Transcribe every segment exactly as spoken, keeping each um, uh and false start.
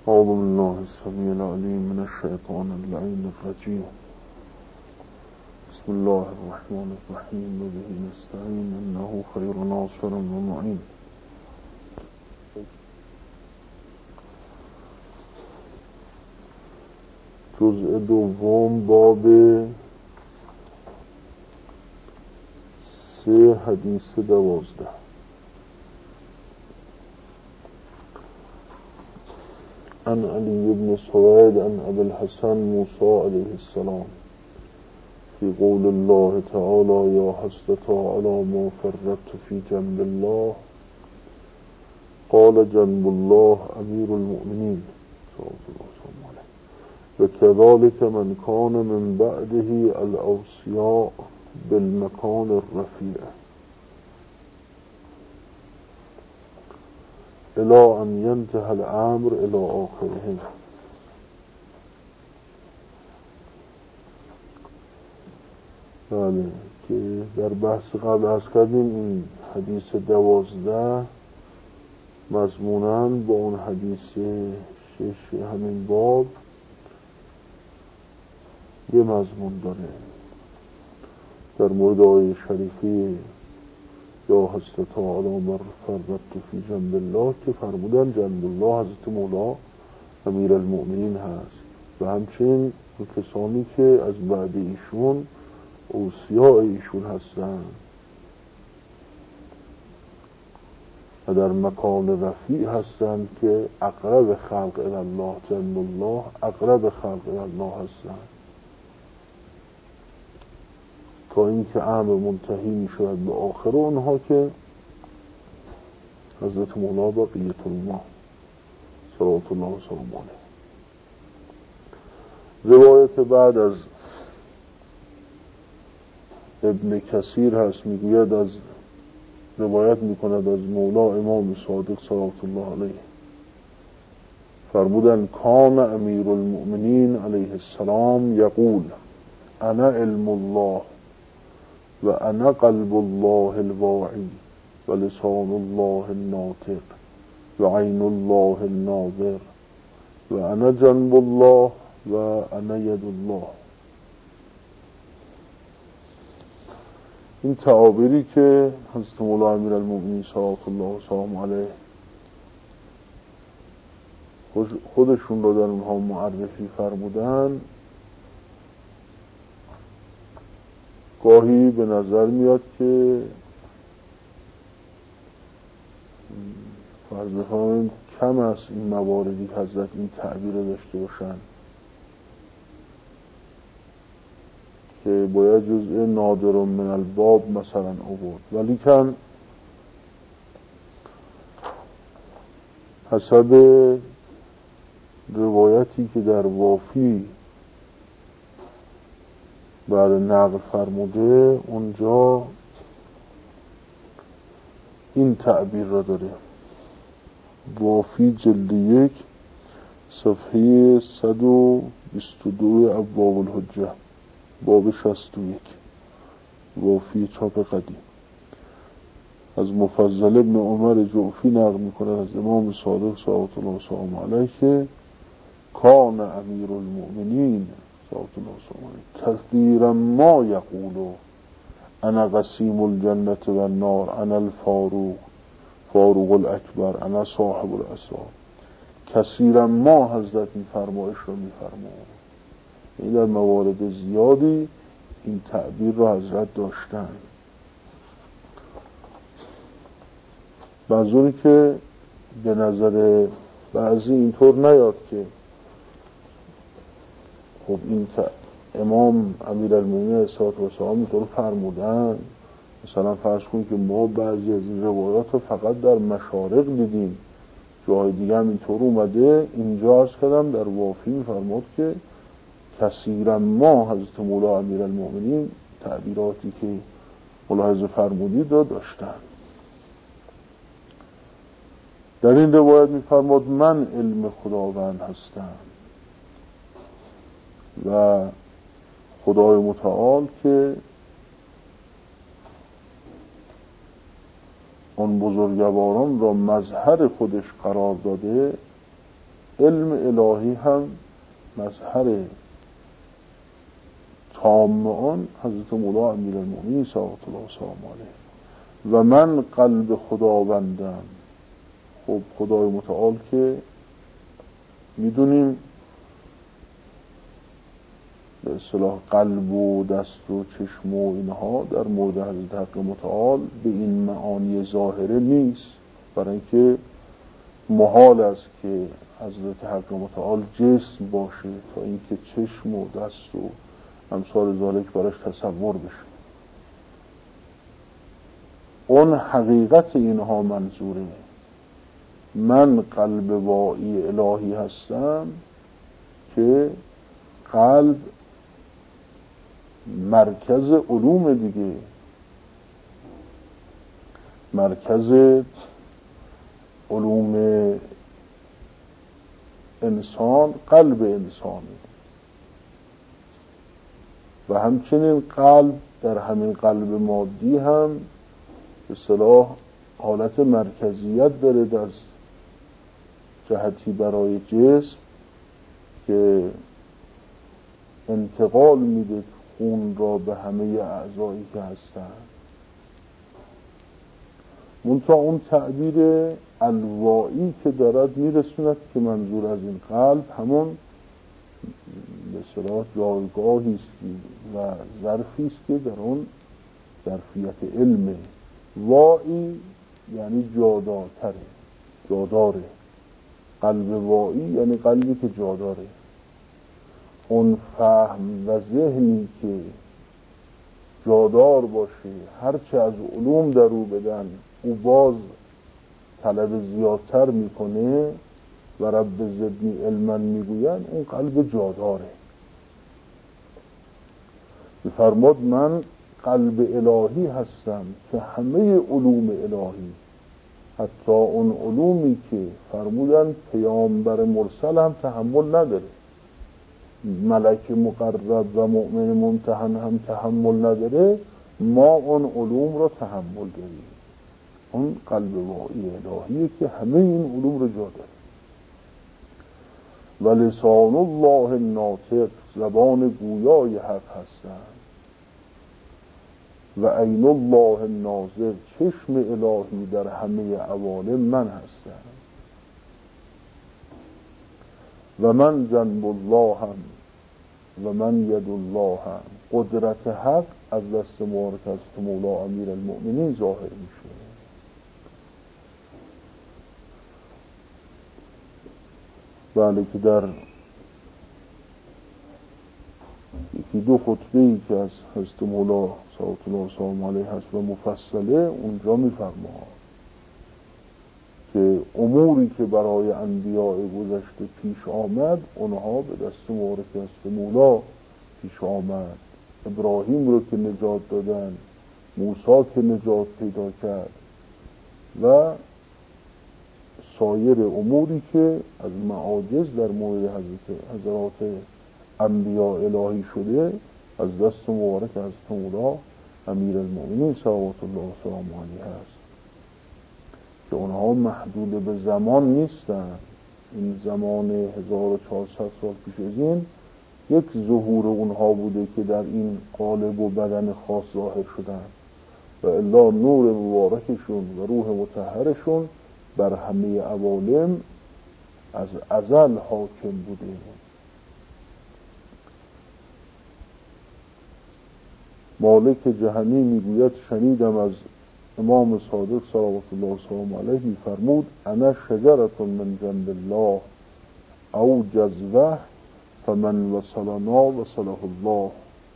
أعوذ بالله السميع العليم من الشيطان اللعين الرجيم. بسم الله الرحمن الرحيم وبه نستعين إنه خير ناصر ومعين. جزء دوم باب سه حدیث دوازده. عن علي بن سويد عن أبي الحسن موسى عليه السلام في قول الله تعالى يا حسرة على ما فرطت في جنب الله قال جنب الله أمير المؤمنين وكذلك من كان من بعده الأوصياء بالمكان الرفيع الى ان ينتهي الامر الى آخره. بله که در بحث قبل عرض کردیم این حدیث دوازده مضموناً با اون حدیث شش همین باب یه مضمون داره. در مورد آیه شریفی یا حسرت علی ما فرطت فی جنب الله که فرمودن جنب الله حضرت مولا امیر المؤمنین هست و همچنین کسانی که از بعد ایشون اوصیاء ایشون هستند و در مکان رفیع هستند که اقرب خلق الی الله جنب الله اقرب خلق الی الله هستند تا اینکه امر منتهی می شود به آخر اونها که حضرت مولا بقیت الله صلوات الله و سلام علیه. روایت بعد از ابن کثیر هست، میگوید از روایت میکند از مولا امام صادق صلوات الله علیه فرمودن کان امیر المؤمنین علیه السلام یقول انا علم الله و انا قلب الله الواعی و لسان الله الناطق و عین الله الناظر و انا جنب الله و انا ید الله. این تعابیری که حضرت مولا امیر المؤمنین صلوات الله و سلام علیه خودشون رو در اونها معرفی فرمودن گاهی به نظر میاد که فرض بفرمایید کم است این مواردی که حضرت این تعبیر داشته باشن که باید جزء نادر من الباب مثلا آورد، ولی کن حسب روایتی که در وافی بعد نقل فرموده اونجا این تعبیر را داره. وافی جلد یک صفحه صد و بیست و دو ابواب الحجه باب شصت و یک وافی چاپ قدیم از مفضل ابن عمر جعفی نقل میکنه از امام صادق صلوات الله و سلام علیه که کان امیر المؤمنین صلوات الله و سلام علیه کثیرا ما یقولو انا قسیم الجنة و النار انا الفاروق فاروق الاکبر انا صاحب الاسرار. کثیرا ما حضرت این فرمایش رو میفرماید. این در موارد زیادی این تعبیر رو حضرت داشتن. منظوری که به نظر بعضی اینطور نیاد که خب این امام امیر المؤمنین علیه السلام اینطور فرمودن، مثلا فرض کنید که ما بعضی از این روایات رو فقط در مشارق دیدیم، جای دیگه هم اینطور اومده. اینجا عرض کردم در وافی میفرماد که کثیرا ما حضرت مولا امیر المؤمنین تعبیراتی که ملاحظه فرمودید را داشتن. در این روایت میفرماد من علم خداوند هستم و خدای متعال که اون بزرگواران را مظهر خودش قرار داده علم الهی هم مظهر تام آن حضرت مولا امیرالمؤمنین صلوات الله و سلام علیه. و من قلب خداوندم. خب خدای متعال که میدونیم به اصطلاح قلب و دست و چشم و اینها در مورد حضرت حق متعال به این معانی ظاهره نیست، برای اینکه محال است که حضرت حق متعال جسم باشه تا اینکه چشم و دست و امثال ذالک براش تصور بشه. اون حقیقت اینها منظوره. من قلب واعی الهی هستم که قلب مرکز علوم دیگه، مرکز علوم انسان قلب انسانی و همچنین قلب در همین قلب مادی هم به اصطلاح حالت مرکزیت داره در جهتی برای جسم که انتقال میده خون را به همه اعضایی که هستن. منتها اون تعبیر الوایی که دارد میرسوند که منظور از این قلب همون به اصطلاح جایگاهی است و ظرفی است که در اون ظرفیت علم وایی یعنی جادارتره، جاداره. قلب وایی یعنی قلبی که جاداره. اون فهم و ذهنی که جادار باشه، هرچه از علوم در او بدن او باز طلب زیادتر میکنه و رب زدنی علما میگوین، اون قلب جاداره. بفرماد من قلب الهی هستم که همه علوم الهی، حتی اون علومی که فرمودن پیامبر مرسل هم تحمل نداره، ملک مقرب و مؤمن ممتحن هم تحمل نداره، ما اون علوم را تحمل داریم. اون قلب واعی الهیه که همه این علوم را جا داره. و لسان الله الناطق، زبان گویای حق هستند. و عین الله الناظر، چشم الهی در همه عوالم من هستم. و من جنب الله هم و من ید الله هم، قدرت حق از دست مبارک از مولا امیرالمؤمنین ظاهر میشه. بله که در یکی دو خطبه‌ای که از حضرت مولا صلوات الله و سلام علیه هست و مفصله، اونجا میفرماد که اموری که برای انبیاء گذشته پیش آمد اونها به دست مبارک حضرت مولا پیش آمد. ابراهیم رو که نجات دادن، موسی که نجات پیدا کرد و سایر اموری که از معاجز در مورد حضرت حضرات انبیاء الهی شده از دست مبارک حضرت مولا امیرالمؤمنین صلوات الله و سلام علیه هست که اونها محدود به زمان نیستن. این زمان هزار و چهارصد سال پیش از این یک ظهور اونها بوده که در این قالب و بدن خاص ظاهر شدن و الا نور مبارکشون و روح مطهرشون بر همه عوالم از ازل حاکم بوده. مالک جهنی میگوید شنیدم از امام صادق صلوات الله و سلام علیه میفرمود انا شجرة من جنب الله او جذوه فمن وصلنا وصله الله.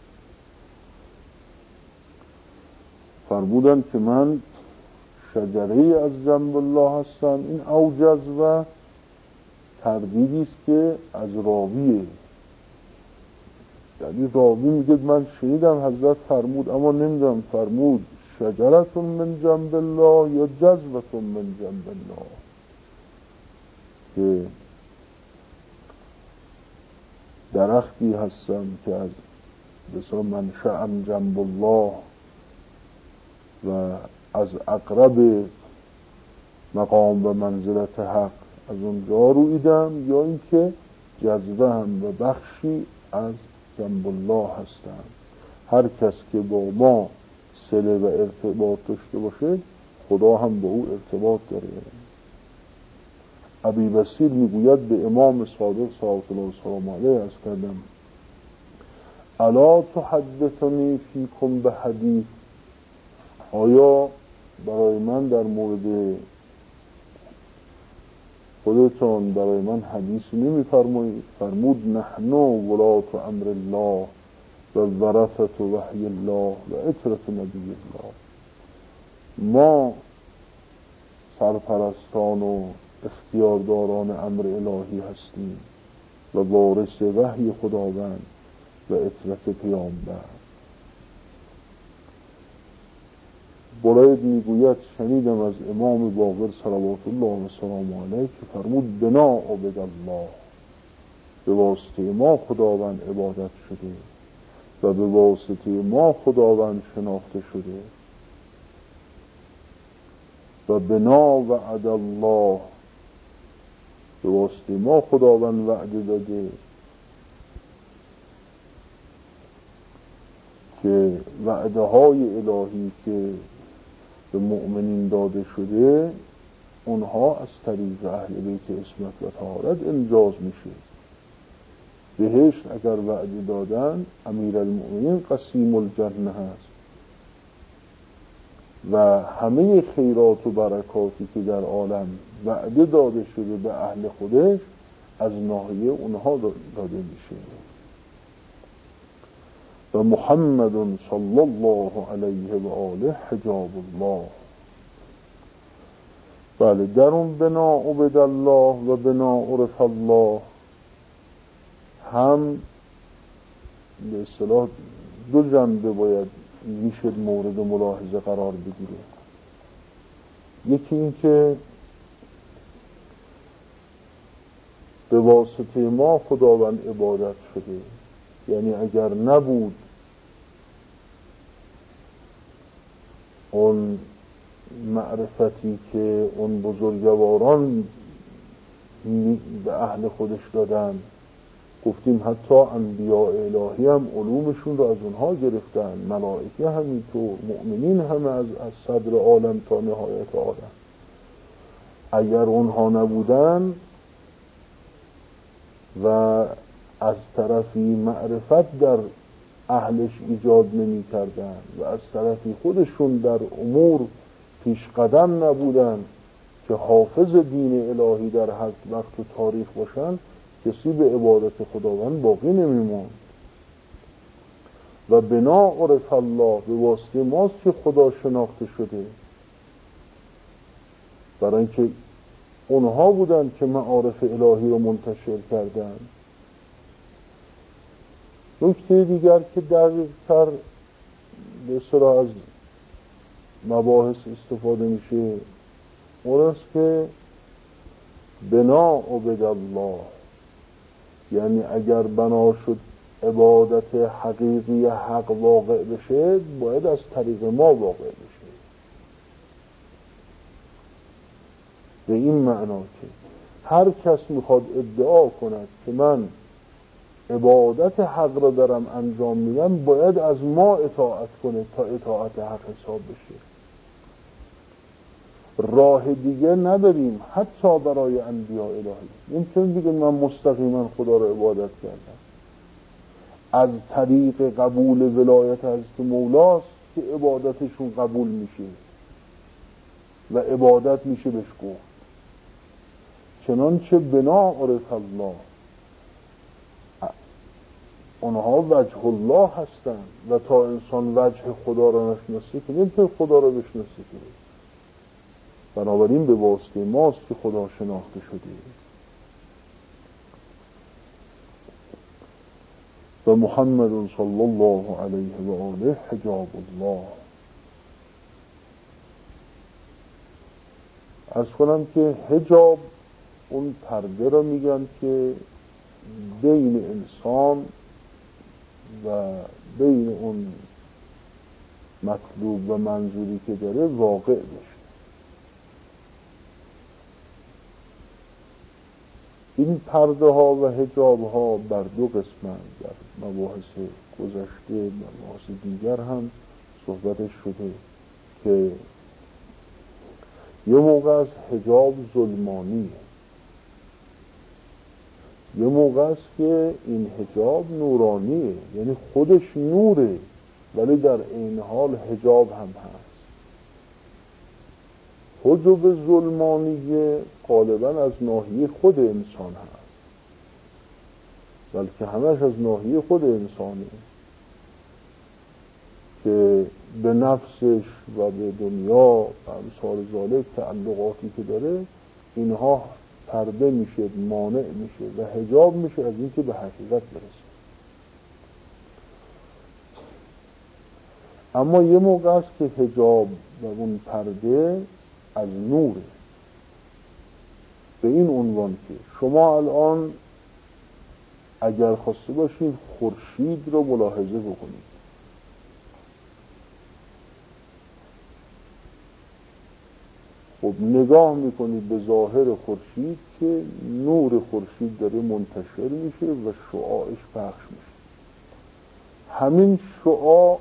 فرمودن که من شجره از جنب الله هستم. این او جذوه تردیدی است که از راویه، یعنی راوی میگه من شنیدم حضرت فرمود اما نمیدونم فرمود شجرتون من جنب الله یا جذوتون من جنب الله، که درختی هستم که از بسیار منشأم جنب الله و از اقرب مقام و منزلت حق از اونجا رویدم، یا اینکه جذبه هم و بخشی از جنب الله هستند. هر کس که با ما صله و ارتباط داشته باشه خدا هم با او ارتباط داره. ابی بصیر میگوید به امام صادق صلوات الله وسلامه علیه از کردم الا تحدثنی فیکم به حدیث، آیا برای من در مورد خودتان برای من حدیثی نمی فرمایید؟ فرمود نحن ولات امر الله و ورثت وحی الله و اطرت نبی الله، ما سرپرستان و اختیارداران امر الهی هستیم و وارث وحی خداوند و اطرت پیامبر. برید میگوید شنیدم از امام باقر صلوات الله و سلام علیه که فرمود بنا عبد الله، به واسطه ما خداوند عبادت شده و به واسطه ما خداوند شناخته شده. و بنا وعد الله، به واسطه ما خداوند وعده داده که وعده های الهی که به مؤمنین داده شده اونها از طریق اهل بیت عصمت و طهارت انجاز میشه. بهشت اگر وعده دادن امیرالمؤمنین قسیم الجنه هست و همه خیرات و برکاتی که در عالم وعده داده شده به اهل خودش از ناحیه اونها داده میشه. و محمد صلی الله علیه و آله حجاب الله. بله، در اون بنا عبد الله و بنا عرف الله هم به اصطلاح دو جنبه باید میشد مورد ملاحظه قرار بگیره. یکی این که به واسطه ما خداوند عبادت شده، یعنی اگر نبود اون معرفتی که اون بزرگواران به اهل خودش دادن، گفتیم حتی انبیاء الهی هم علومشون رو از اونها گرفتن، ملائکه همینطور، مؤمنین هم از, از صدر عالم تا نهایت عالم. اگر اونها نبودن و از طرفی معرفت در اهلش ایجاد نمی کردن و از طرفی خودشون در امور پیش قدم نبودن که حافظ دین الهی در هر وقت و تاریخ باشن، کسی به عبادت خداوند باقی نمیموند. و بنا عرف الله، به واسطه ماست که خدا شناخته شده، برای اینکه اونها بودن که معارف الهی رو منتشر کردن. نکته دیگر که دقیق‌تر به اصطلاح از مباحث استفاده میشه اون است که بنا عبد الله، یعنی اگر بنا شد عبادت حقیقی حق واقع بشه باید از طریق ما واقع بشه. به این معنا که هر کس میخواد ادعا کند که من عبادت حق را دارم انجام میدم باید از ما اطاعت کنه تا اطاعت حق حساب بشه. راه دیگه نداریم حتی برای انبیاء الهی. نمیتونیم بگیم من مستقیما خدا را عبادت کردم. از طریق قبول ولایت حضرت مولاست که عبادتشون قبول میشه و عبادت میشه بهش گفت. چنانچه بنا عرف الله، اونها وجه الله هستن و تا انسان وجه خدا را نشناسه که نمیتونه خدا را بشناسه که. بنابراین به واسطه ماست که خدا شناخته شده. و محمد صلی الله علیه و آله حجاب الله. عرض کنم که حجاب اون پرده را میگن که بین انسان و بین اون مطلوب و منظوری که داره واقع بشه. این پرده ها و حجاب ها بر دو قسمند، در مباحث گذشته مباحث دیگر هم صحبتش شده که یه موقع از حجاب ظلمانیه، یه موقع است که این حجاب نورانیه، یعنی خودش نوره ولی در این حال حجاب هم هست. حجاب ظلمانیه غالبا از ناحیه خود انسان هست، بلکه همش از ناحیه خود انسانه که به نفسش و به دنیا و امثال ذالک تعلقاتی که داره اینها پرده میشه، مانع میشه و حجاب میشه از اینکه به حقیقت برسه. اما یه موقع است که حجاب و اون پرده از نوره، به این عنوان که شما الان اگر خواسته باشید خورشید رو ملاحظه بکنید، خب نگاه میکنید به ظاهر خورشید که نور خورشید داره منتشر میشه و شعاعش پخش میشه. همین شعاع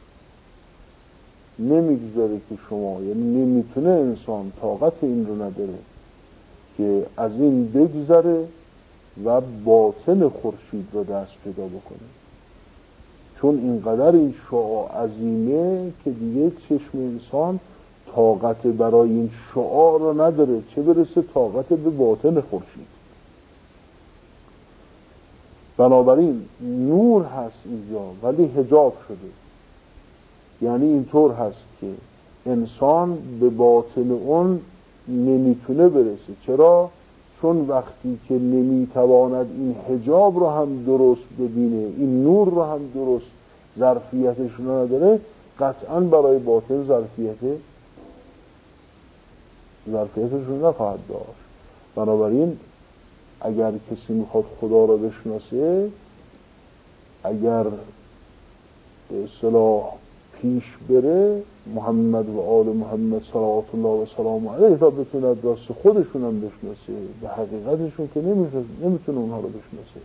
نمیگذاره که شما، یعنی نمیتونه انسان طاقت این رو نداره که از این بگذره و باطن خورشید رو دست پیدا بکنه، چون اینقدر این شعاع عظیمه که دیگه چشم انسان طاقت برای این شعاع رو نداره، چه برسه طاقت به باطن خورشید. بنابراین نور هست اینجا ولی حجاب شده، یعنی اینطور هست که انسان به باطن اون نمیتونه برسه. چرا؟ چون وقتی که نمیتواند این حجاب رو هم درست ببینه، این نور رو هم درست ظرفیتش رو نداره، قطعا برای باطن ظرفیت ظرفیتش رو نخواهد داشت. بنابراین اگر کسی میخواد خدا رو بشناسه، اگر به اصطلاح پیش بره محمد و آل محمد صلوات الله و سلام علیه تا بتونه دست خودشون هم بشناسه، به حقیقتشون که نمیتونه اونها رو بشناسه.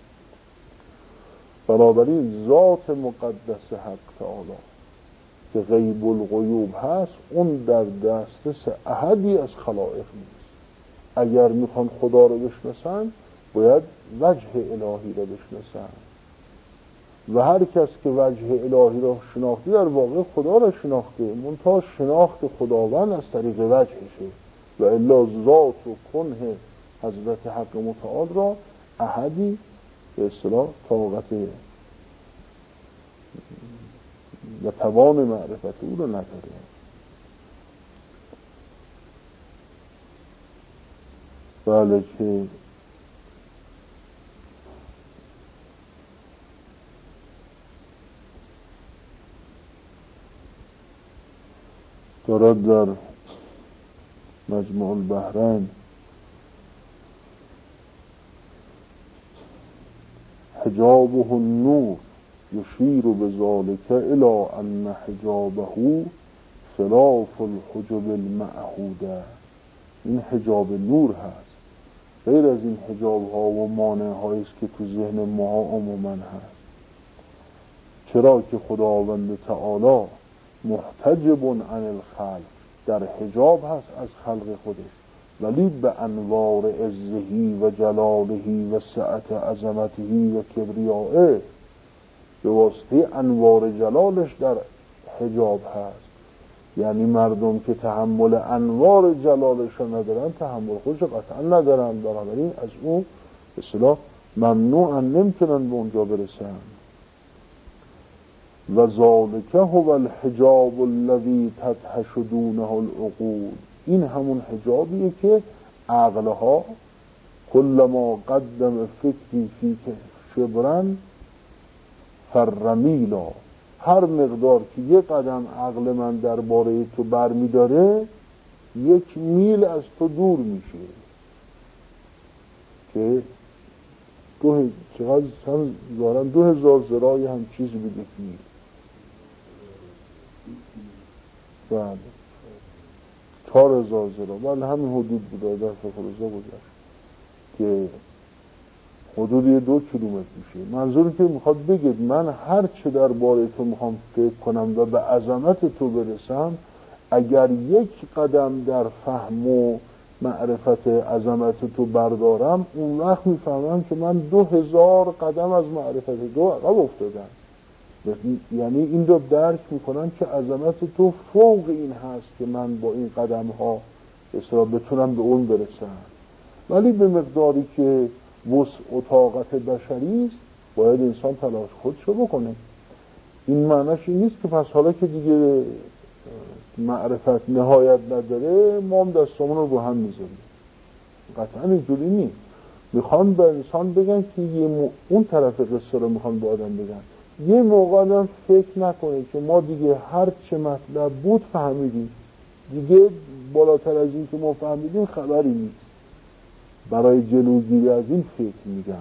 بنابراین ذات مقدس حق تعالی که غیب الغیوب هست، اون در دسترس احدی از خلائق نیست. اگر میخوان خدا رو بشناسن باید وجه الهی رو بشناسن و هر کس که وجه الهی را شناخته در واقع خدا را شناخته، منتها شناخت خداوند از طریق وجهشه و الا ذات و کنه حضرت حق متعال را احدی به اصطلاح طاقت و توان معرفت او را نداره. بله که دارد در مجموع البحرین حجابه النور یشیر بذالک الی ان حجابه خلاف الحجب المعهوده. این حجاب نور هست، غیر از این حجاب ها و مانع هایی است که تو ذهن ما عموما هست. چرا که خداوند تعالی محتجب عن الخلق، در حجاب هست از خلق خودش، ولی به انوار عزهی و جلالهی و سعت عظمتهی و کبریائه، به واسطه انوار جلالش در حجاب هست. یعنی مردم که تحمل انوار جلالش ندارن تحمل خودش قطعا ندارن، بنابراین از اون به اصطلاح ممنوعن، نمیتونن به اونجا برسن. و ذالک هو الحجاب الذی تدهش دونه العقول. این همون حجابیه که عقلها کلما قدم فکری فی شبرن فرمیلا، هر مقدار که یک قدم عقل من درباره تو برمی داره یک میل از تو دور میشه. که دو چقدر هم دارن دو هزار ذراعی هم چیزی به یک میل. بله چهار هزار ذراع، بله همین حدود بوده در فقرزا گذشت. که حدود دو کیلومتر میشه. منظور که میخواد بگید من هر چه درباره تو میخوام فکر کنم و به عظمت تو برسم، اگر یک قدم در فهم و معرفت عظمت تو بردارم، اون وقت میفهمم که من دو هزار قدم از معرفت تو عقب افتادم. یعنی این رو درک میکنم که عظمت تو فوق این هست که من با این قدم ها اصلا بتونم به اون برسم. ولی به مقداری که وسع و طاقت بشری است باید انسان تلاش خودشو بکنه. این معنیش این نیست که پس حالا که دیگه معرفت نهایت نداره ما هم دستمون رو رو هم میذاریم. قطعا اینجوری نیست. میخوان به انسان بگن که یه م... اون طرف قصه رو میخوان به آدم بگن یه موقع آدم فکر نکنه که ما دیگه هر چه مطلب بود فهمیدیم، دیگه بالاتر از این که ما فهمیدیم خبری نیست. برای جلوگیری از این فکر میگن.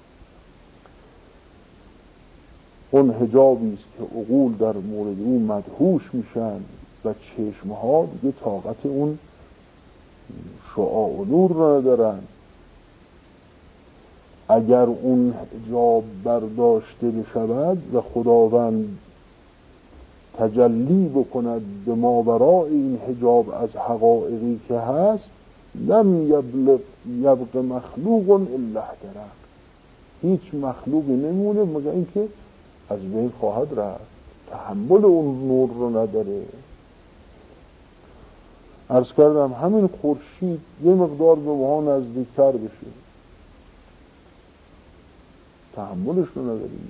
اون حجابی است که عقول در مورد اون مدهوش میشن و چشمها دیگه طاقت اون شعاع و نور را ندارن. اگر اون حجاب برداشته بشود و خداوند تجلی بکند به ماوراء این حجاب از حقایقی که هست، لم یبلغ یبق مخلوق الا احترق، هیچ مخلوقی نمونه مگر اینکه از بین خواهد رفت، تحمل اون نور رو نداره. عرض کردم همین خورشید یه مقدار به ما نزدیکتر بشه تحملش رو نداریم.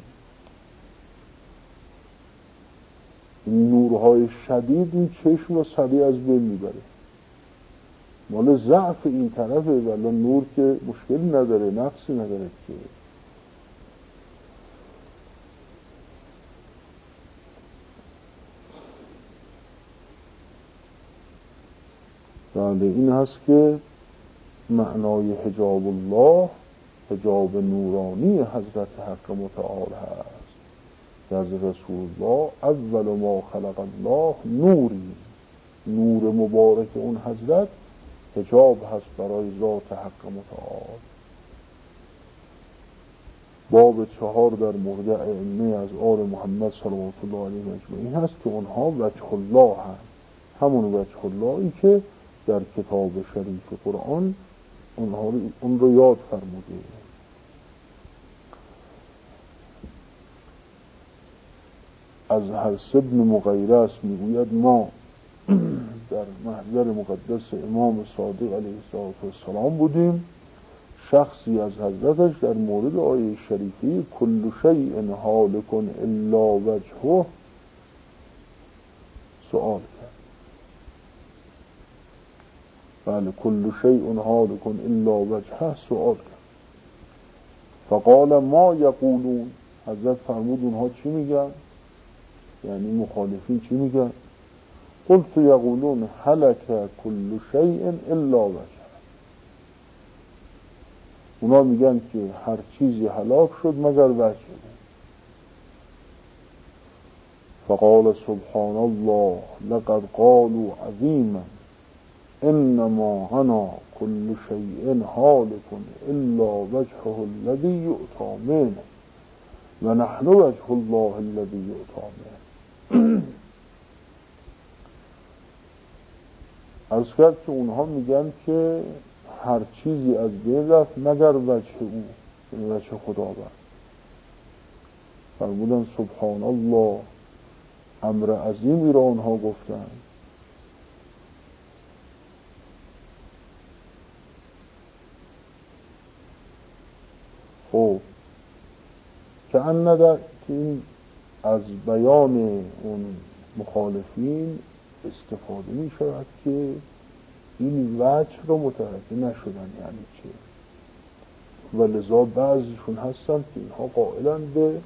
این نورهای شدید این چشم رو سریع از بین میبره. مال ضعف این طرفه، ولی نور که مشکلی نداره، نقصی نداره که. بله این هست که معنای حجاب الله حجاب نورانی حضرت حق متعال هست. از رسول الله اول ما خلق الله نوری، نور مبارک اون حضرت حجاب هست برای ذات حق متعال. باب چهار در مورد ائمه از آل محمد صلوات الله علیهم اجمعین هست که اونها وجه الله هست، همون وجه اللهی که در کتاب شریف قرآن اونها رو اون رو یاد فرموده. از حرس ابن مغیرس میگوید ما در محضر مقدس امام صادق علیه السلام بودیم، شخصی از حضرتش در مورد آیه شریفی کل شیء هالک الا وجهه سؤال کرد. بله کل شیء هالک الا وجهه سؤال کرد. فقال ما یقولون، حضرت فرمود اونها چی میگن؟ یعنی مخالفین چی میگن؟ قلت یقولون هلک کل شیء الا وجهه، اونا میگن که هر چیزی هلاک شد مگر وجه. فقال سبحان الله لقد قالوا عظیما انما انا كل شيء هالك الا وجهه الذي يؤتى منه و نحن وجه الله الذي يؤتى منه. عرض کرد که اونها میگن که هر چیزی از بین رفت مگر وجه او، وجه خداوند. فرمودن سبحان الله، امر عظیمی را اونها گفتن. خب که ان ندر که این از بیان اون مخالفین استفاده می شود که این وجه رو متوجه نشدن یعنی چه، و لذا بعضیشون هستن که اینها قائلن به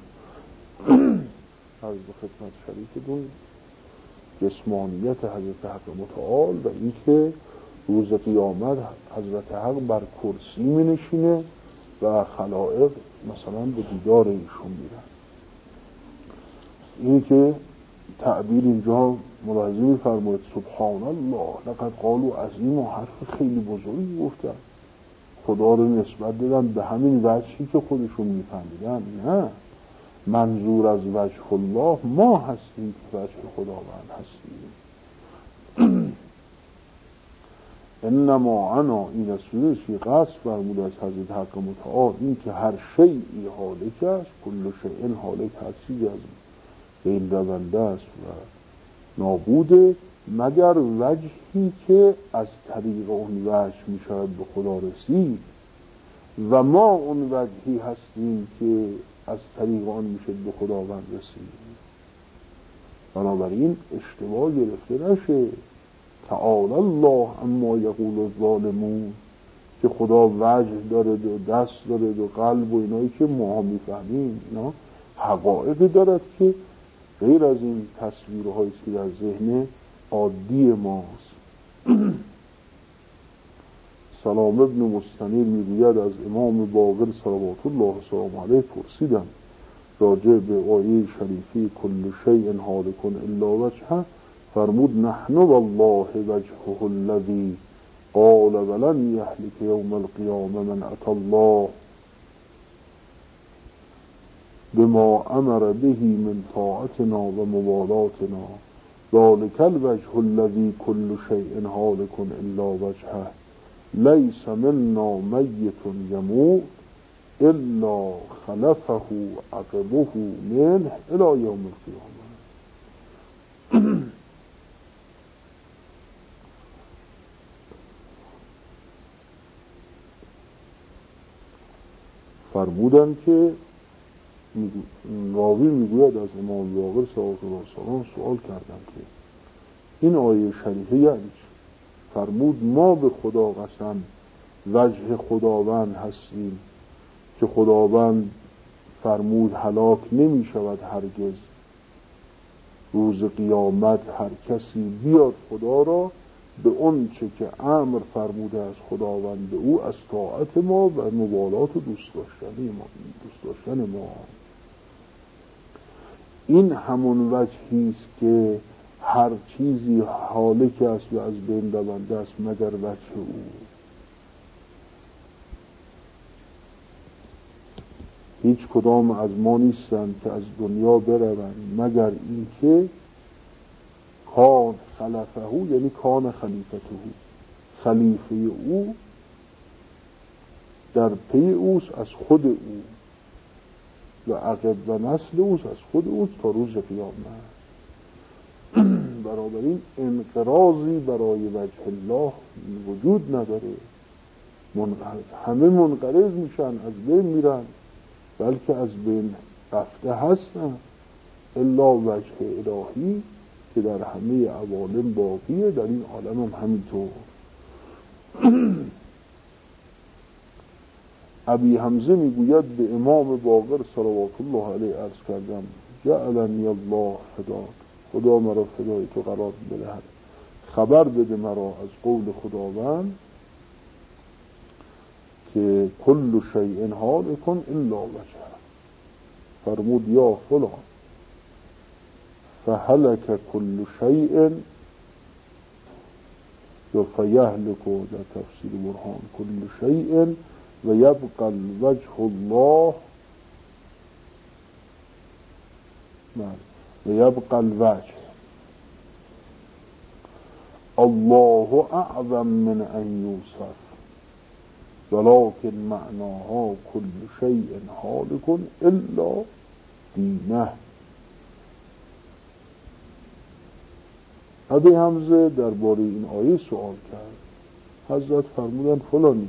از خدمت شریفتون جسمانیت حضرت حق متعال و اینکه روز قیامت حضرت حق بر کرسی می نشینه و خلائق مثلا به دیدار ایشون میرن. این که تعبیر اینجا ملاحظه می‌فرمایید سبحان الله لقد قالوا عظیم و حرف خیلی بزرگی گفتن. خدا رو نسبت دادن به همین وجهی که خودشون میفهمیدن. نه، منظور از وجه الله ما هستیم که وجه خداوند هستیم. انما انا، این از سوزشی قصد فرمود از حضرت حق متعال، این که هر شیئی حالک است، کل شیء حالک، هر چیزی از بین رونده است و نابوده، مگر وجهی که از طریق اون وجه می شود به خدا رسید و ما اون وجهی هستیم که از طریق آن میشه به خداوند رسید. بنابراین اشتباه گرفته نشه. تعالی الله اما یقول الظالمون، که خدا وجه داره و دست داره و قلب و اینایی که ما میفهمیم، اینا حقایقی دارد که غیر از این تصویرهایی که در ذهن عادی ماست. سلام ابن مستنیر میگوید از امام باقر صلوات الله سلام علیه پرسیدم راجع به آیه شریفی کل شیء هالک الا وجهه، فرمود نحن والله وجهه الذی قال ولن یهلک یوم القیامه من اتی الله بما امر به من طاعتنا و موالاتنا ذلک الوجه الذی کل شیء هالک الا وجهه لیس منا میت یموت الا خلفه عقبه منه الى یوم القیامه. فرمودن که راوی میگوید از امام باقر صلوات الله سلام سوال کردم که این آیه شریفه یعنی چی؟ فرمود ما به خدا قسم وجه خداوند هستیم که خداوند فرمود هلاک نمی شود هرگز روز قیامت هر کسی بیاد خدا را به اون چه که امر فرموده از خداوند به او از طاعت ما و موالات و دوست داشتن ما دوست داشتن ما. این همون وجهی است که هر چیزی هالک است و از بین رونده است مگر وجه او. هیچ کدام از ما نیستند که از دنیا بروند مگر اینکه کان خلفه، یعنی کان خلیفته، خلیفه او در پی اوست از خود او و عقب و نسل اوست از خود اوست تا روز قیامت. بنابراین انقراضی برای وجه الله وجود نداره. همه منقرض میشن، از بین میرن، بلکه از بین رفته هستن الا وجه الهی که در همه عوالم باقیه، در این عالم هم همینطور. ابی حمزه میگوید به امام باقر صلوات الله علیه عرض کردم جعلنی الله فداک، خدا مرا فدای تو قرار بدهد، خبر بده مرا از قول خداوند که کل شیء هالک الا وجهه. فرمود یا فلان فهلک کل شیء یا فیهلک، در تفسیر برهان کل شیء و یبقى الوجه الله و یبقى الوجه الله اعظم من ان یوصف ولكن معناها كل شيء هالك الا دینه. ابی حمزه درباره این آیه سوال کرد. حضرت فرمودن فلانی،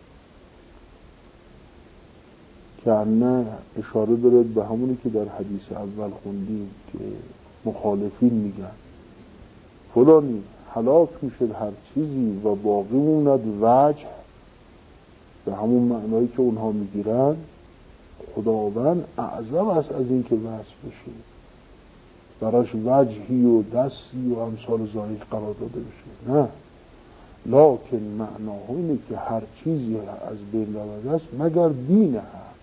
که نه اشاره دارد به همونی که در حدیث اول خوندیم که مخالفین میگن فلانی هلاک میشه هر چیزی و باقی موند وجه، به همون معنایی که اونها میگیرن خداوند اعظم است از این که وصف بشه، براش وجهی و دستی و امثال ذالک قرار داده بشه. نه، لکن معناه اینه که هر چیزی از بین رونده است مگر دین حق.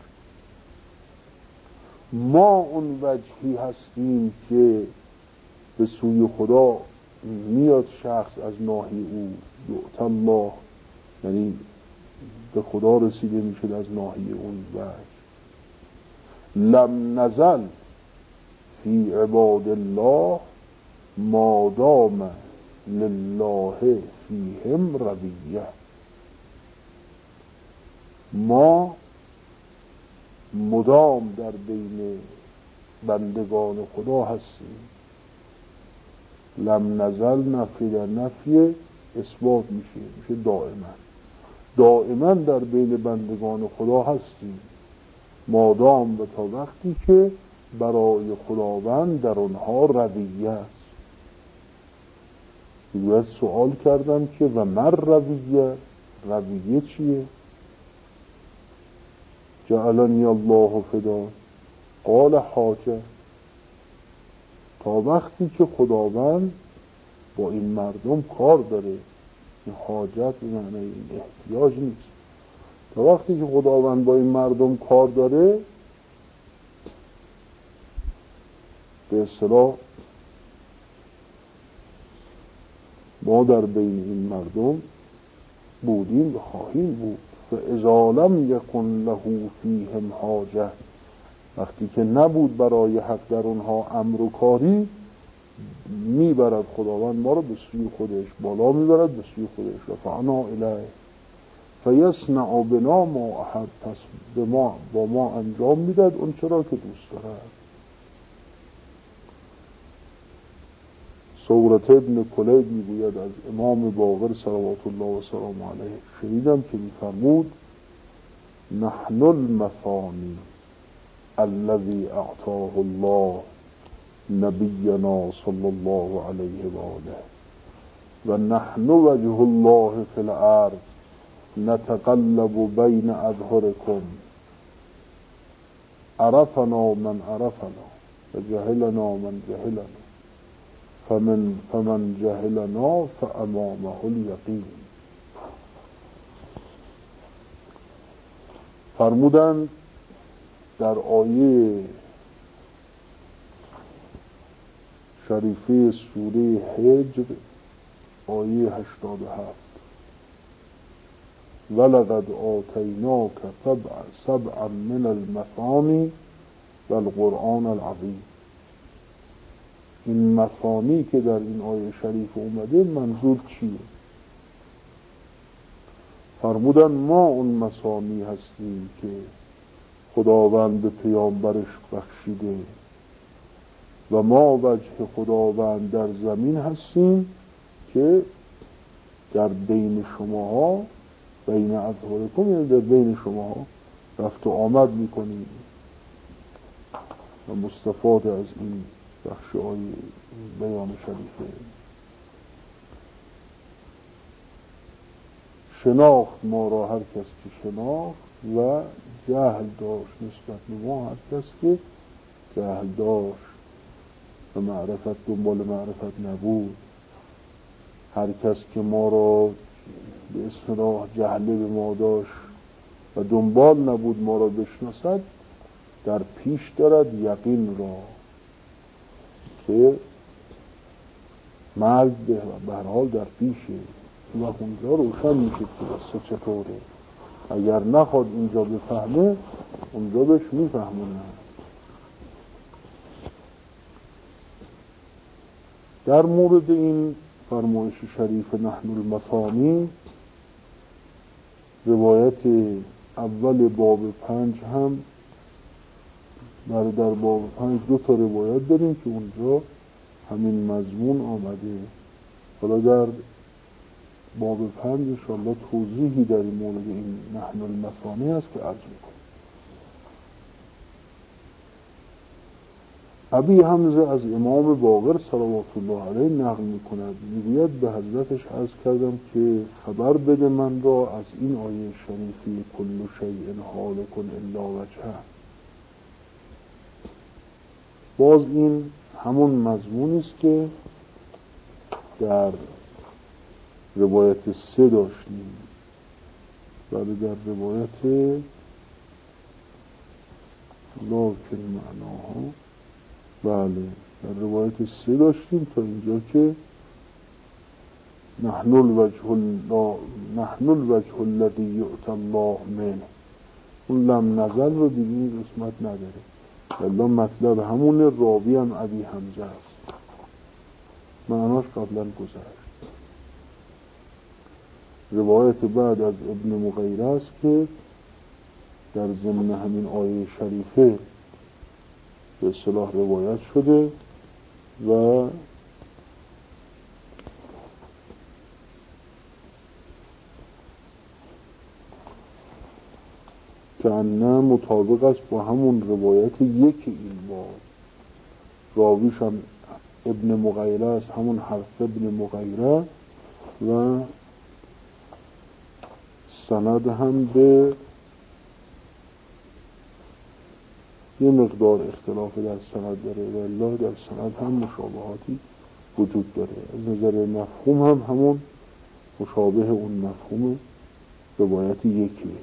ما اون وجهی هستیم که به سوی خدا میاد شخص از ناحیه او یعطی الله، یعنی به خدا رسیده میشد از ناحیه اون وجه. لم نزل فی عباد الله ما دام لله فیهم رویه. ما مدام در بین بندگان خدا هستیم. لم نزل نفی در نفی اثبات میشه، میشه دائما. دائما در بین بندگان خدا هستیم، مادام و تا وقتی که برای خداوند در اونها رویه است. باید سوال کردم که و مر رویه، رویه چیه؟ جعلنی الله فدا قال حاجه، تا وقتی که خداوند با این مردم کار داره. این حاجت به معنی این احتیاج نیست. تا وقتی که خداوند با این مردم کار داره، به اصطلاح ما در بین این مردم بودیم و خواهیم بود. فاذا لم یکن له فیهم حاجه، وقتی که نبود برای حق در اونها امر و کاری، میبرد خداوند ما رو به سوی خودش، بالا میبرد به سوی خودش. رفعنا الیه فیصنع بنا ما احب، پس به ما با ما انجام میداد اون چرا که دوست دارد. ثورت ابن کلید میگوید از امام باقر صلوات الله و سلام علیه، شنیدم که میفرمود نحن المثانی الذي اعطاه الله نبینا صلی الله علیه و آله و نحن وجه الله فی الارض نتقلب بین اظهرکم عرفنا من عرفنا و جهلنا من جهلنا فمن, فمن جهلنا فامامه الیقین. فرمودند در آیه شریفه سوره حجر آیه هشتاد و هفت ولقد آتیناک سبعا سبعا من المثانی و القرآن العظیم. این مثانی که در این آیه شریف اومده منظور چیه؟ فرمودن ما اون مثانی هستیم که خداوند به پیامبرش بخشیده و ما وجه خداوند در زمین هستیم که در بین شماها، بین اظهرکم، یعنی در بین شماها رفت و آمد میکنیم. و مستفاد از این بخش آیه بیان شریفه شناخت ما را هر کس که شناخت و جهل داشت نسبت به ما هر کس که جهل داشت و معرفت دنبال معرفت نبود. هر کس که ما را به اصطلاح جهله به ما داشت و دنبال نبود ما را بشناسد، در پیش دارد یقین را که مرگ به هر حال در پیشه و اونجا روشن میشه که بسه چطوره. اگر نخواد اینجا بفهمه اونجا بهش میفهمونه. در مورد این فرمایش شریف نحن المثانی، روایت اول باب پنج هم در در باب پنج دو تا روایت داریم که اونجا همین مضمون آمده. حالا در باب پنج انشاءالله توضیحی در این مورد این نحن المثانی هست که عرض میکنم. ابی حمزه از امام باقر صلوات الله علیه نقل میکند، میگوید به حضرتش عرض کردم که خبر بده من را از این آیه شریفی کل شیء هالک الا وجهه. باز این همون مضمونی است که در روایت سه داشتیم. بله در روایت لکن معناها، بله در روایت سه داشتیم تا اینجا که نحن الوجه الله نحن الوجه الذي یؤتی الله منه. اون لم نزل رو دیگه این قسمت نداره، ولی مطلب همونه. راوی هم ابی حمزه است، معناش قبلا گذشت. روایت بعد از ابن مغیره است که در ضمن همین آیه شریفه به اصطلاح روایت شده و که نه مطابق است با همون روایت یک این باب. راویش هم ابن مغیره است، همون حرف ابن مغیره، و سند هم به یه مقدار اختلاف در سند داره و الله در سند هم مشابهاتی وجود داره. از نظر مفهوم هم همون مشابه اون مفهوم روایت یکیه.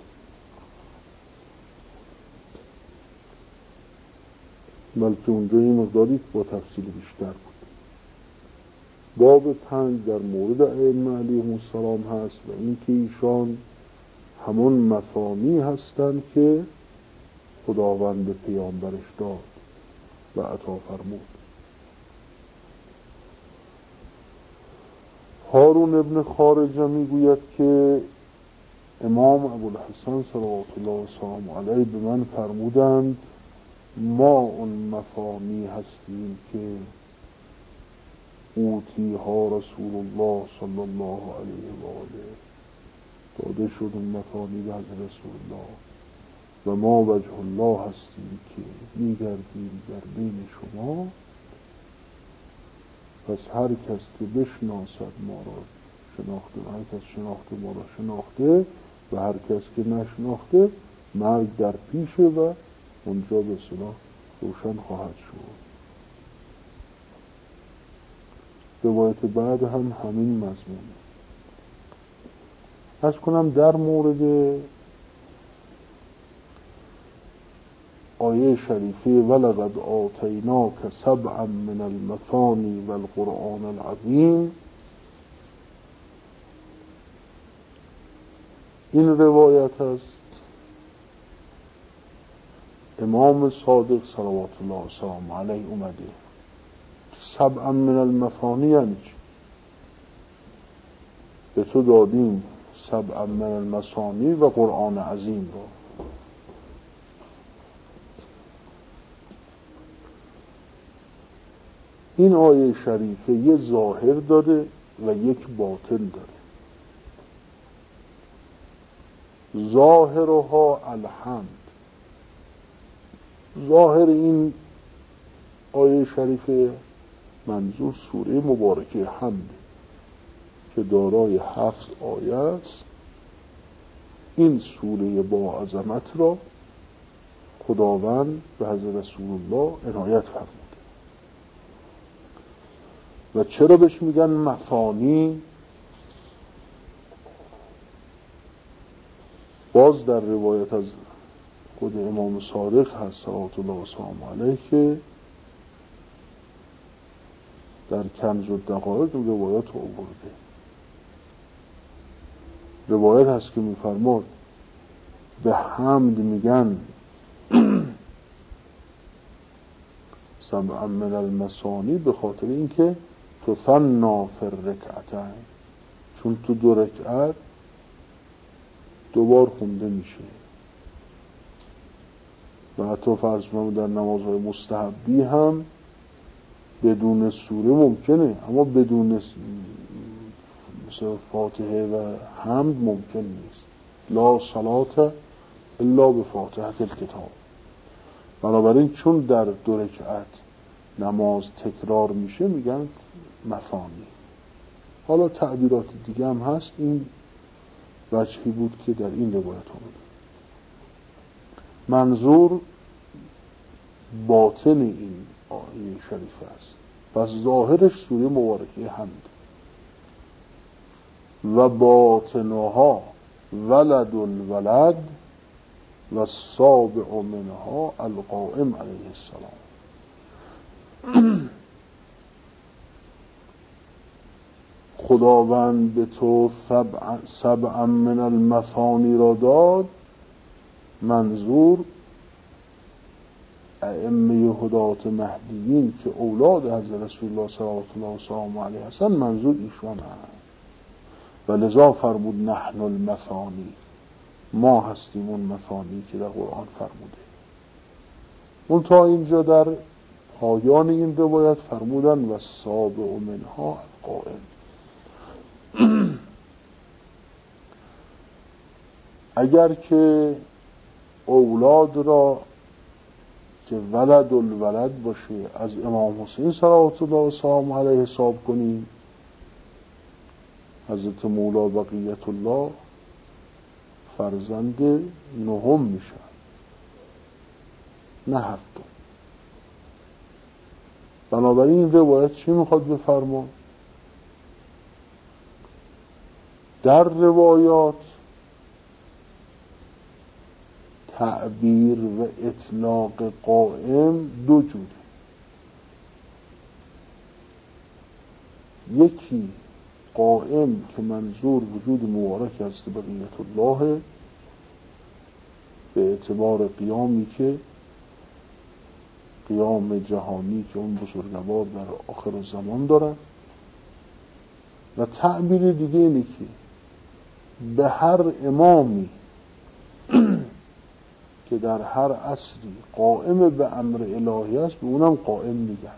بلکه اونجا یه مقداری با تفصیل بیشتر بود. باب پنج در مورد ائمه علیهم السلام هست و اینکه ایشان همون مثانی هستند که خداوند به پیامبرش داد و عطا فرمود. هارون ابن خارجه میگوید که امام ابوالحسن صلوات الله و سلام علیه به من فرمودند ما اون مفاهیمی هستیم که اوتیها رسول الله صلی الله علیه و آله، داده شد اون مفاهیمی به حضرت رسول الله و ما وجه الله هستیم که میگردیم در بین شما. پس هر کس که بشناسد ما را شناخته و هر کس شناخته ما را شناخته و هر کس که نشناخته مرگ در پیشه و اونجا به اصطلاح روشن خواهد شد. روایت بعد هم همین مضمونه. عرض کنم در مورد آیه شریفه ولقد آتیناک سبعا من المثانی والقرآن العظیم، این روایت است امام صادق صلوات الله و سلام علیه اومده سبعا من المثانی یعنی چی؟ به تو دادیم سبعا من المثانی و قرآن عظیم را. این آیه شریفه یه ظاهر داره و یک باطن داره. ظاهرها الحمد، ظاهر این آیه شریفه منظور سوره مبارکه حمد که دارای هفت آیه است. این سوره با عظمت را خداوند به حضرت رسول الله عنایت فرموده. و چرا بهش میگن مثانی؟ باز در روایت از خود امام صادق هست صلوات الله و سلام علیه که در کنز الدقایق روایت آورده. روایت هست که میفرماد به حمد میگن سبعا من المثانی به خاطر اینکه تثنی فی الرکعتین، چون تو دو رکعت دوبار خونده میشه. و حتی فرض کنم در نمازهای مستحبی هم بدون سوره ممکنه، اما بدون مثل فاتحه و حمد ممکن نیست. لا صلاة الا بفاتحه الکتاب. بنابراین چون در دو رکعت نماز تکرار میشه میگن مثانی. حالا تعبیرات دیگه هم هست، این وجهی بود که در این روایت آمده. منظور باطن این آیه شریفه است. پس ظاهرش سوره مبارکه حمد و باطنها ولد الولد و السابع منها القائم علیه السلام. خداوند به تو سبع سبعا من المثانی را داد، منظور ائمه هدات مهدیین که اولاد حضرت رسول الله صلوات الله و سلامه علیه هستن، منظور ایشان هست. و لذا فرمود نحن المثانی، ما هستیم اون مثانی که در قرآن فرموده. اون تا اینجا در پایان این روایت فرمودن و سابع منها القائم. اگر که اولاد را که ولد الولد باشه از امام حسین صلوات الله و سلامه علیه حساب کنیم، حضرت مولا بقیت الله فرزند نهم میشن، نه هفتم. بنابراین این روایت چی میخواد بفرما؟ در روایات تعبیر و اطلاق قائم دو جوره. یکی قائم که منظور وجود مبارک است بقیت الله به اعتبار قیامی که قیام جهانی که اون بزرگوار در آخر زمان دارن. و تعبیر دیگه اینه که به هر امامی که در هر عصری قائم به امر الهی است به اونم قائم میگن.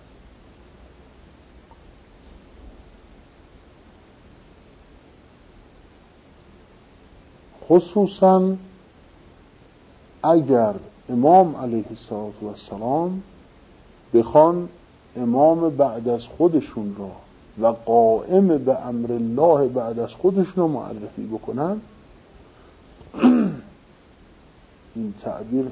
خصوصا اگر امام علیه السلام بخوان امام بعد از خودشون را و قائم به امر الله بعد از خودشون را معرفی بکنن، این تعبیر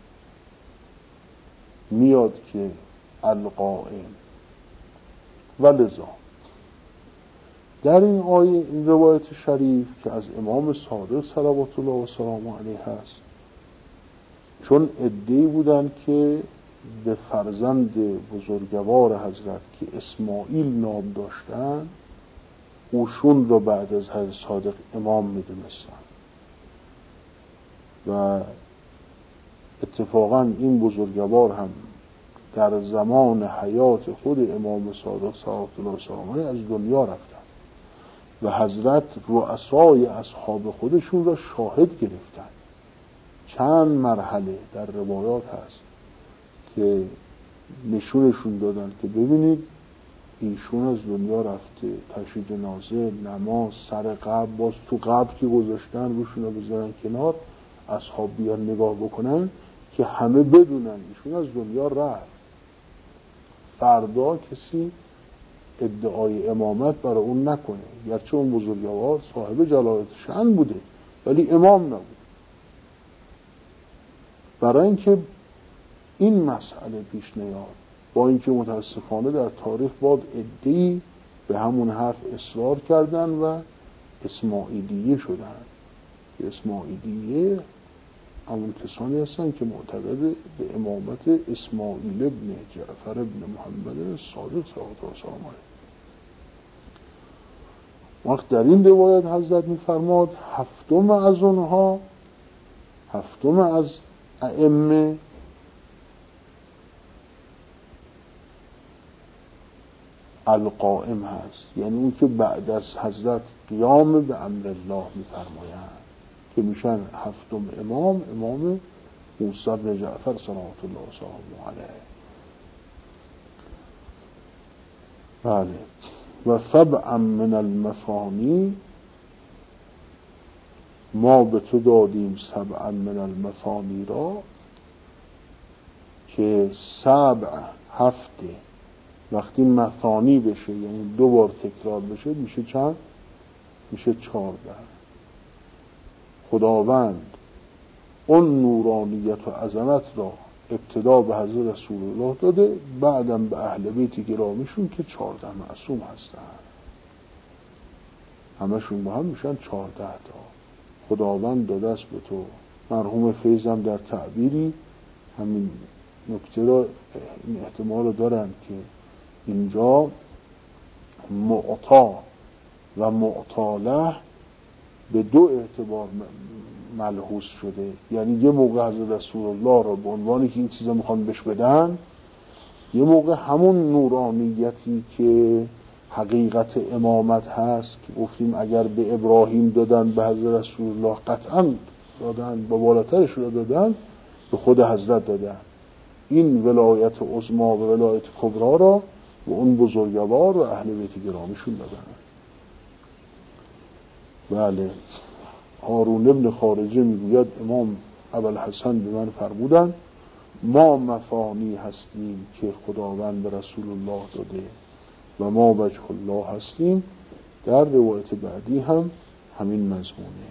میاد که القائم. ولذا در این آیه، این روایت شریف که از امام صادق صلوات الله و سلامه علیه هست، چون عده‌ای بودن که به فرزند بزرگوار حضرت که اسماعیل نام داشتن اوشون را بعد از حضرت صادق امام میدونستن و اتفاقا این بزرگوار هم در زمان حیات خود امام صادق صلوات الله و سلامه علیه از دنیا رفتن و حضرت رؤسای اصحاب خودشون را شاهد گرفتن. چند مرحله در روایات هست که نشونشون دادن که ببینید ایشون از دنیا رفته، تشییع جنازه، نماز، سر قبر، باز تو قبر که گذاشتن روشون رو بذارن کنار، اصحاب بیان نگاه بکنن که همه بدونن ایشون از دنیا رفت. فردا کسی ادعای امامت برای اون نکنه، گرچه اون بزرگوار صاحب جلالت شأن بوده ولی امام نبود. برای اینکه این مسئله پیش نیاد، با اینکه متاسفانه در تاریخ بعد عده‌ای به همون حرف اصرار کردن و اسماعیلیه شدن. اسماعیلیه همون کسانی هستن که معتقد به امامت اسماعیل ابن جعفر ابن محمد صادق صلوات الله سلام علیه. وقت در این روایت حضرت می‌فرماد هفتم از اونها، هفتم از ائمه القائم هست، یعنی اون که بعد از حضرت قیام به امر الله می‌فرمایند که میشن هفتم امام، امام موسی بن جعفر صلوات الله و سلامه علیه. بله. و سبعا من المثانی، ما به تو دادیم سبعا من المثانی را، که سبع هفته وقتی مثانی بشه یعنی دو بار تکرار بشه میشه چند؟ میشه چهارده. خداوند اون نورانیت و عظمت را ابتدا به حضرت رسول الله داده، بعدم به اهل بیت گرامیشون که چهارده معصوم هستن، همشون با هم میشن چهارده تا. خداوند داده است به تو. مرحوم فیضم در تعبیری همین نکته را، این احتمال رو دارن که اینجا معطا و معطاله به دو اعتبار ملحوظ شده. یعنی یه موقع حضرت رسول الله را به عنوانی که این چیزا میخوان بهش بدن، یه موقع همون نورانیتی که حقیقت امامت هست که گفتیم اگر به ابراهیم دادن به حضرت رسول الله قطعا دادن، با بالاترش رو دادن، به خود حضرت دادن. این ولایت عظمی و ولایت کبرا را به اون بزرگوار و اهل بیت گرامیشون دادن. بله، هارون ابن خارجه میگوید امام ابوالحسن به من فرمودن ما مفانی هستیم که خداوند به رسول الله داده و ما وجه الله هستیم. در روایت بعدی هم همین مضمونه.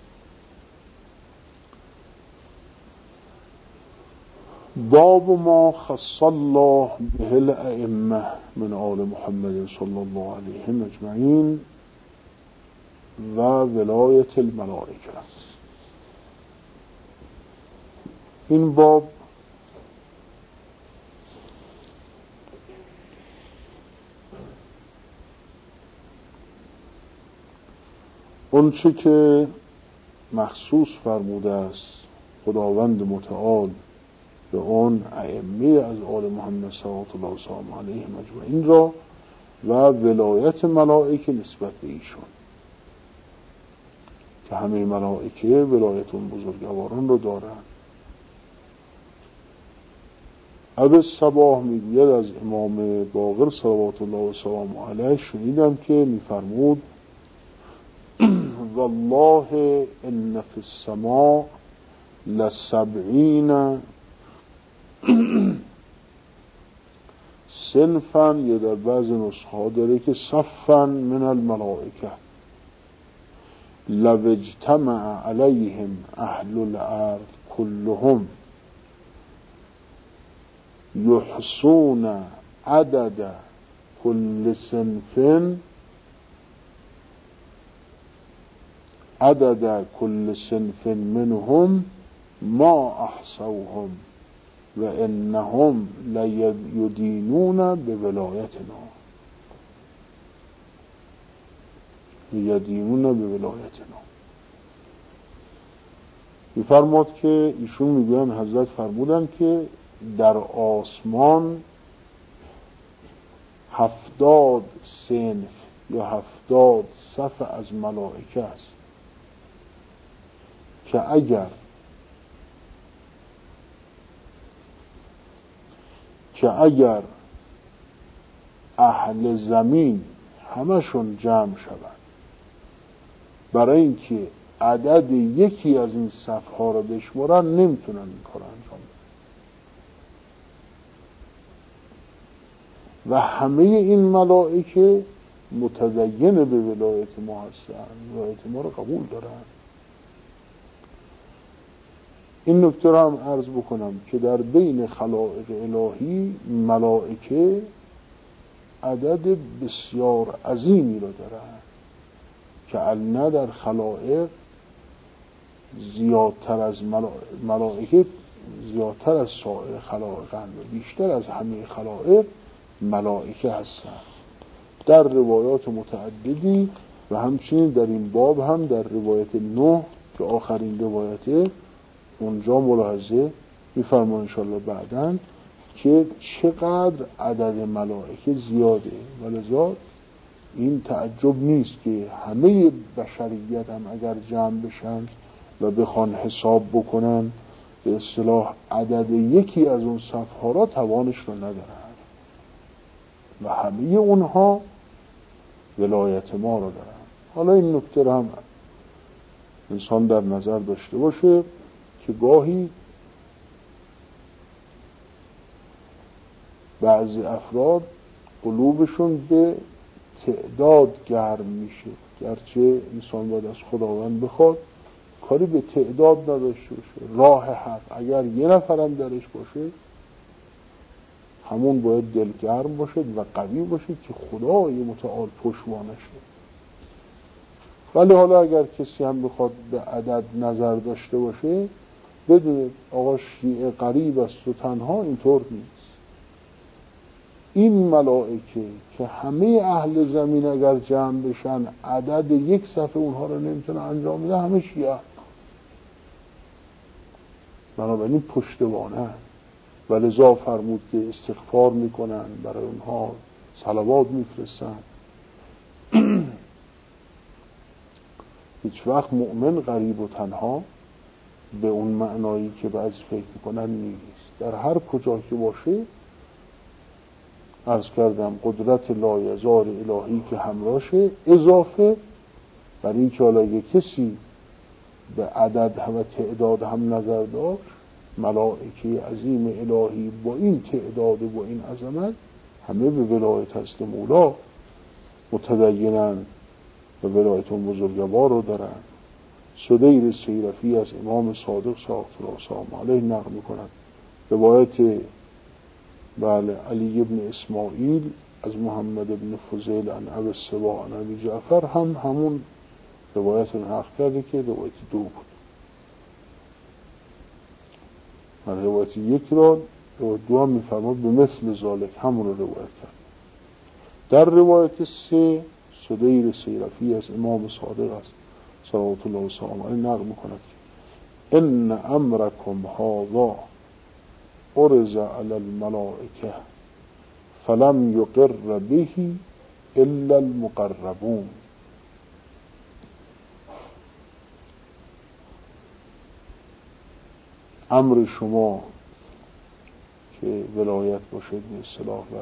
باب ما خص الله به الائمه من آل محمد صلی الله علیه اجمعین و ولایت الملائکه. این باب اون چه که مخصوص فرموده است خداوند متعال به اون ائمه از آل محمد صلوات الله وسلامه علیهم اجمعین را و ولایت ملائکه نسبت به ایشون، که همه ملائکه ولایت اون بزرگواران رو دارند. ابو صباح میگوید از امام باقر صلوات الله وسلامه علیه شنیدم که میفرمود والله ان فی السماء لسبعین صنفا، یا در بعض نسخه ها داره که صفا من الملائکه لو اجتمع علیهم اهل الارض كلهم یحصون عدد كل صنف عدد كل صنف منهم ما احصوهم و انهم لیدینون به ولایتنا لیدینون به ولایتنا. میفرماد که ایشون میگوین حضرت فرمودن که در آسمان هفتاد صنف یا هفتاد صف از ملائکه است که اگر که اگر اهل زمین همشون جمع شوند برای اینکه عدد یکی از این صفها رو بشمارن، نمیتونن این کار انجام بدن. و همه این ملائکه متدین به ولایت ما هستن، ولایت ما رو قبول دارن. این نکته رو هم عرض بکنم که در بین خلائق الهی ملائکه عدد بسیار عظیمی رو دارن که البته در خلائق زیادتر از ملائکه زیادتر از سایر خلائقن و بیشتر از همه خلائق ملائکه هستن در روایات متعددی. و همچنین در این باب هم در روایت نه که آخرین روایته اونجا ملاحظه می‌فرمایند انشاءالله بعداً که چقدر عدد ملائکه زیاده. ولذا این تعجب نیست که همه بشریت هم اگر جمع بشن و بخوان حساب بکنن به اصطلاح عدد یکی از اون صفها را توانش رو ندارن و همه اونها ولایت ما رو دارن. حالا این نکته رو هم انسان در نظر داشته باشه که گاهی بعضی افراد قلوبشون به تعداد گرم میشه، گرچه انسان باید از خداوند بخواد کاری به تعداد نداشته باشه. راه حق اگر یه نفرم درش باشه همون باید دلگرم باشد و قوی باشد که خدای متعال پشتوانشه. ولی حالا اگر کسی هم بخواد به عدد نظر داشته باشه بدونه آقا شیعه قریب است و تنها، اینطور نیست. این ملائکه که همه اهل زمین اگر جمع بشن عدد یک صفحه اونها رو نمیتونه انجام بده، همه شیعه. بنابراین پشتوانه و لذا فرمود که استغفار میکنن، برای اونها صلوات میفرستن. هیچ وقت مؤمن غریب و تنها به اون معنایی که بعضی فکر میکنن نیست. در هر کجا که باشه، عرض کردم قدرت لایزار الهی که همراهشه، اضافه بر این که حالا کسی به عدد و تعداد هم نظر داشت، ملائکه عظیم الهی با این تعداد و با این عظمت همه به ولایت هست مولا متدینن و ولایت اون بزرگوار رو دارن. سدیر سیرفی از امام صادق صادق سلام علیه نقل میکنند، روایت بله علی ابن اسماعیل از محمد ابن فضیل عن ابی سوا عن ابی جعفر هم همون روایت رو نقل کرده که روایت دو بود. من روایت یک را روایت دو هم میفرماد به مثل ذالک همون رو روایت کرد. در روایت سه سدیر سیرفی از امام صادق است صلوات الله و سلام علیه نقل میکند ان امرکم هذا عرض علی الملائکه فلم یقر به الا المقربون. امر شما که ولایت باشد به اصطلاح و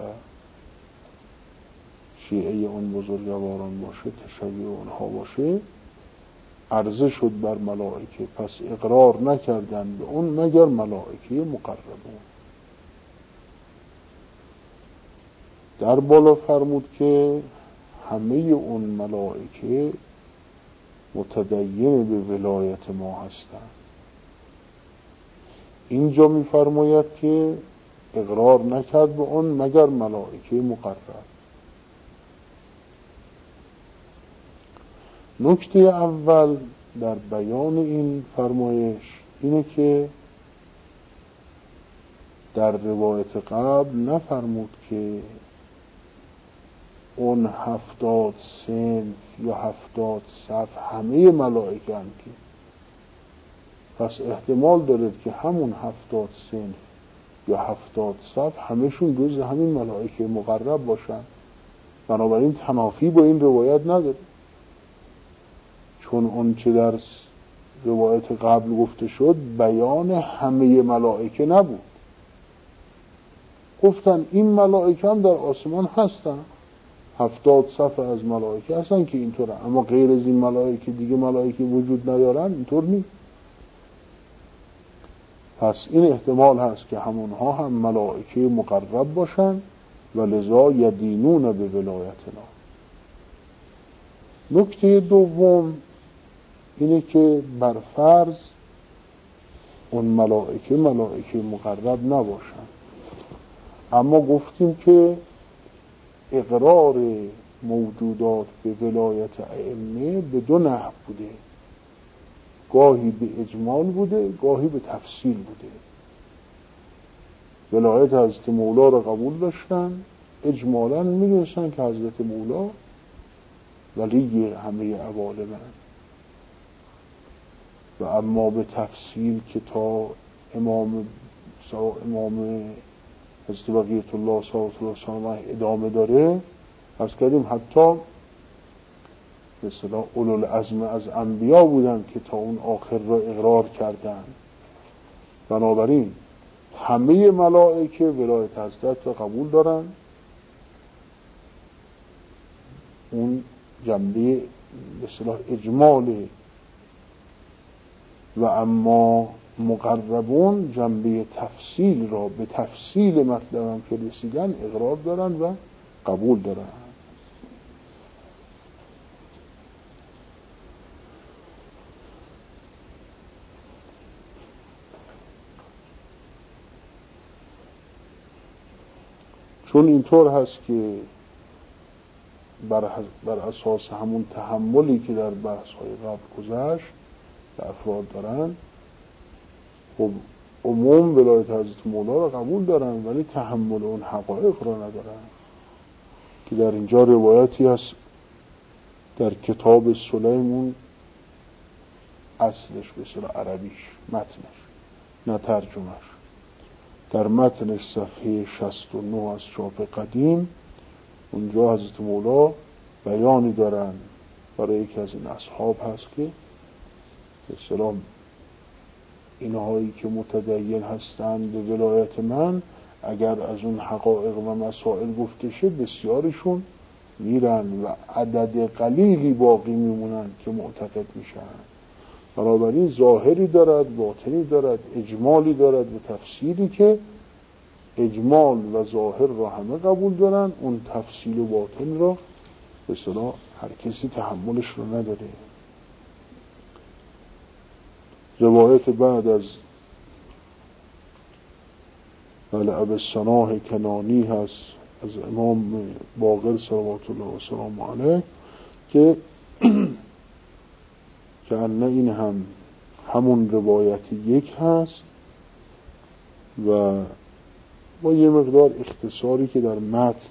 شیعه اون بزرگواران باشه، تشیع اونها باشه، عرضه شد بر ملائکه، پس اقرار نکردن به اون مگر ملائکه مقربون. در بالا فرمود که همه اون ملائکه متدین به ولایت ما هستند. اینجا میفرماید که اقرار نکرد به اون مگر ملائکه مقرب. نکته اول در بیان این فرمایش اینه که در روایت قبل نفرمود که اون هفتاد صنف یا هفتاد صف همه ملائکه هم که، پس احتمال دارد که همون هفتاد صنف یا هفتاد صف همشون جز همین ملائکه مقرب باشن. بنابراین تنافی با این روایت نداره، چون اون چه در روایت قبل گفته شد بیان همه ملائکه نبود. گفتن این ملائکه هم در آسمان هستن، هفتاد صف از ملائکه هستن که اینطوره، اما غیر از این ملائکه دیگه ملائکه وجود ندارن، اینطور نیست. پس این احتمال هست که همونها هم ملائکه مقرب باشن و لذا یدینون به ولایتنا. نکته دوم اینه که بر فرض اون ملائکه ملائکه مقرب نباشن، اما گفتیم که اقرار موجودات به ولایت ائمه به دو نحو بوده، گاهی به اجمال بوده، گاهی به تفصیل بوده. ولایت حضرت مولا را قبول داشتن، اجمالا میدونستن که حضرت مولا ولی همه عوالمن، و اما به تفصیل که تا امام امام حضرت بقیت الله صلی الله علیه و ادامه داره، از کردیم حتی به اصطلاح اولوالعزم از انبیا بودن که تا اون آخر را اقرار کردن. بنابراین همه ملائکه ولایت حضرت را قبول دارن، اون جنبه به اصطلاح اجماله، و اما مقربون جنبه تفصیل را به تفصیل مطلبم که رسیدن اقرار دارن و قبول دارن. چون اینطور هست که بر, بر اساس همون تحملی که در بحث های قبل گذشت که افراد دارن، خب عموم ولایت حضرت مولا را قبول دارن ولی تحمل اون حقایق را ندارن، که در اینجا روایتی هست در کتاب سلیمون اصلش به اصطلاح عربیش، متنش نه ترجمهش، در متنش صفحه شصت و نه از چاپ قدیم، اونجا حضرت مولا بیانی دارن برای یکی از این اصحاب هست که به اصطلاح اینهایی که متدین هستند به ولایت من اگر از اون حقایق و مسائل گفته شه بسیارشون میرن و عدد قلیلی باقی میمونن که معتقد میشن. بنابراین ظاهری دارد، باطنی دارد، اجمالی دارد و تفسیری که اجمال و ظاهر را همه قبول دارن، اون تفصیل و باطن را به اصطلاح هر کسی تحملش رو نداره. روایت بعد از بله ابوالسناح کنانی هست از امام باقر صلوات الله و سلام علیه که که ان این هم همون روایت یک هست و با یه مقدار اختصاری که در متن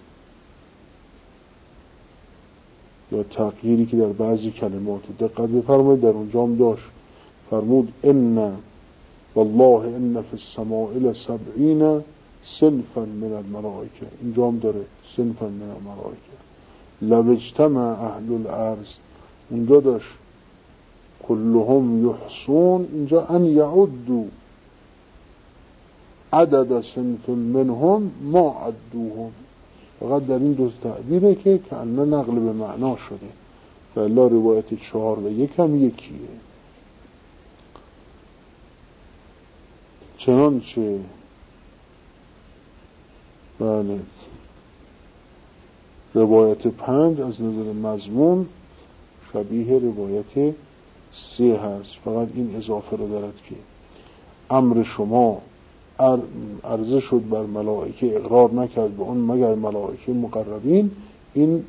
یا تغییری که در بعضی کلمات دقت بفرمایید، در اونجا هم داشت فرمود ان والله ان فی السماء لسبعین صنفا من الملائکه، اینجا هم داره صنفا من الملائکه، لو اجتمع اهل الارض، اونجا داشت کلهم یحصون، اینجا ان یعدوا عدد صنف منهم ما عدوهم، فقط در این دو تعبیره که کأنه نقل به معنا شده و الا روایت چهار و یک هم یکیه. چنانچه بله روایت پنج از نظر مضمون شبیه روایت سه هست، فقط این اضافه رو دارد که امر شما عرضه شد بر ملائکه اقرار نکرد به اون مگر ملائکه مقربین. این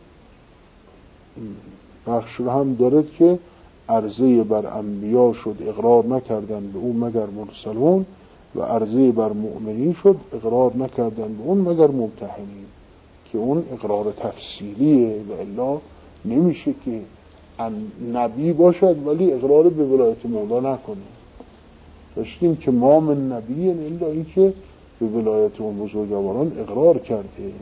بخش رو هم دارد که عرضه بر انبیا شد اقرار نکردن به اون مگر مرسلون و عرضه بر مؤمنین شد اقرار نکردن به اون مگر ممتحنین، که اون اقرار تفصیلیه و الا نمیشه که نبی باشد ولی اقرار به ولایت مولا نکنه. داشتیم که ما من نبی الا این که به ولایت اون بزرگواران اقرار کرده.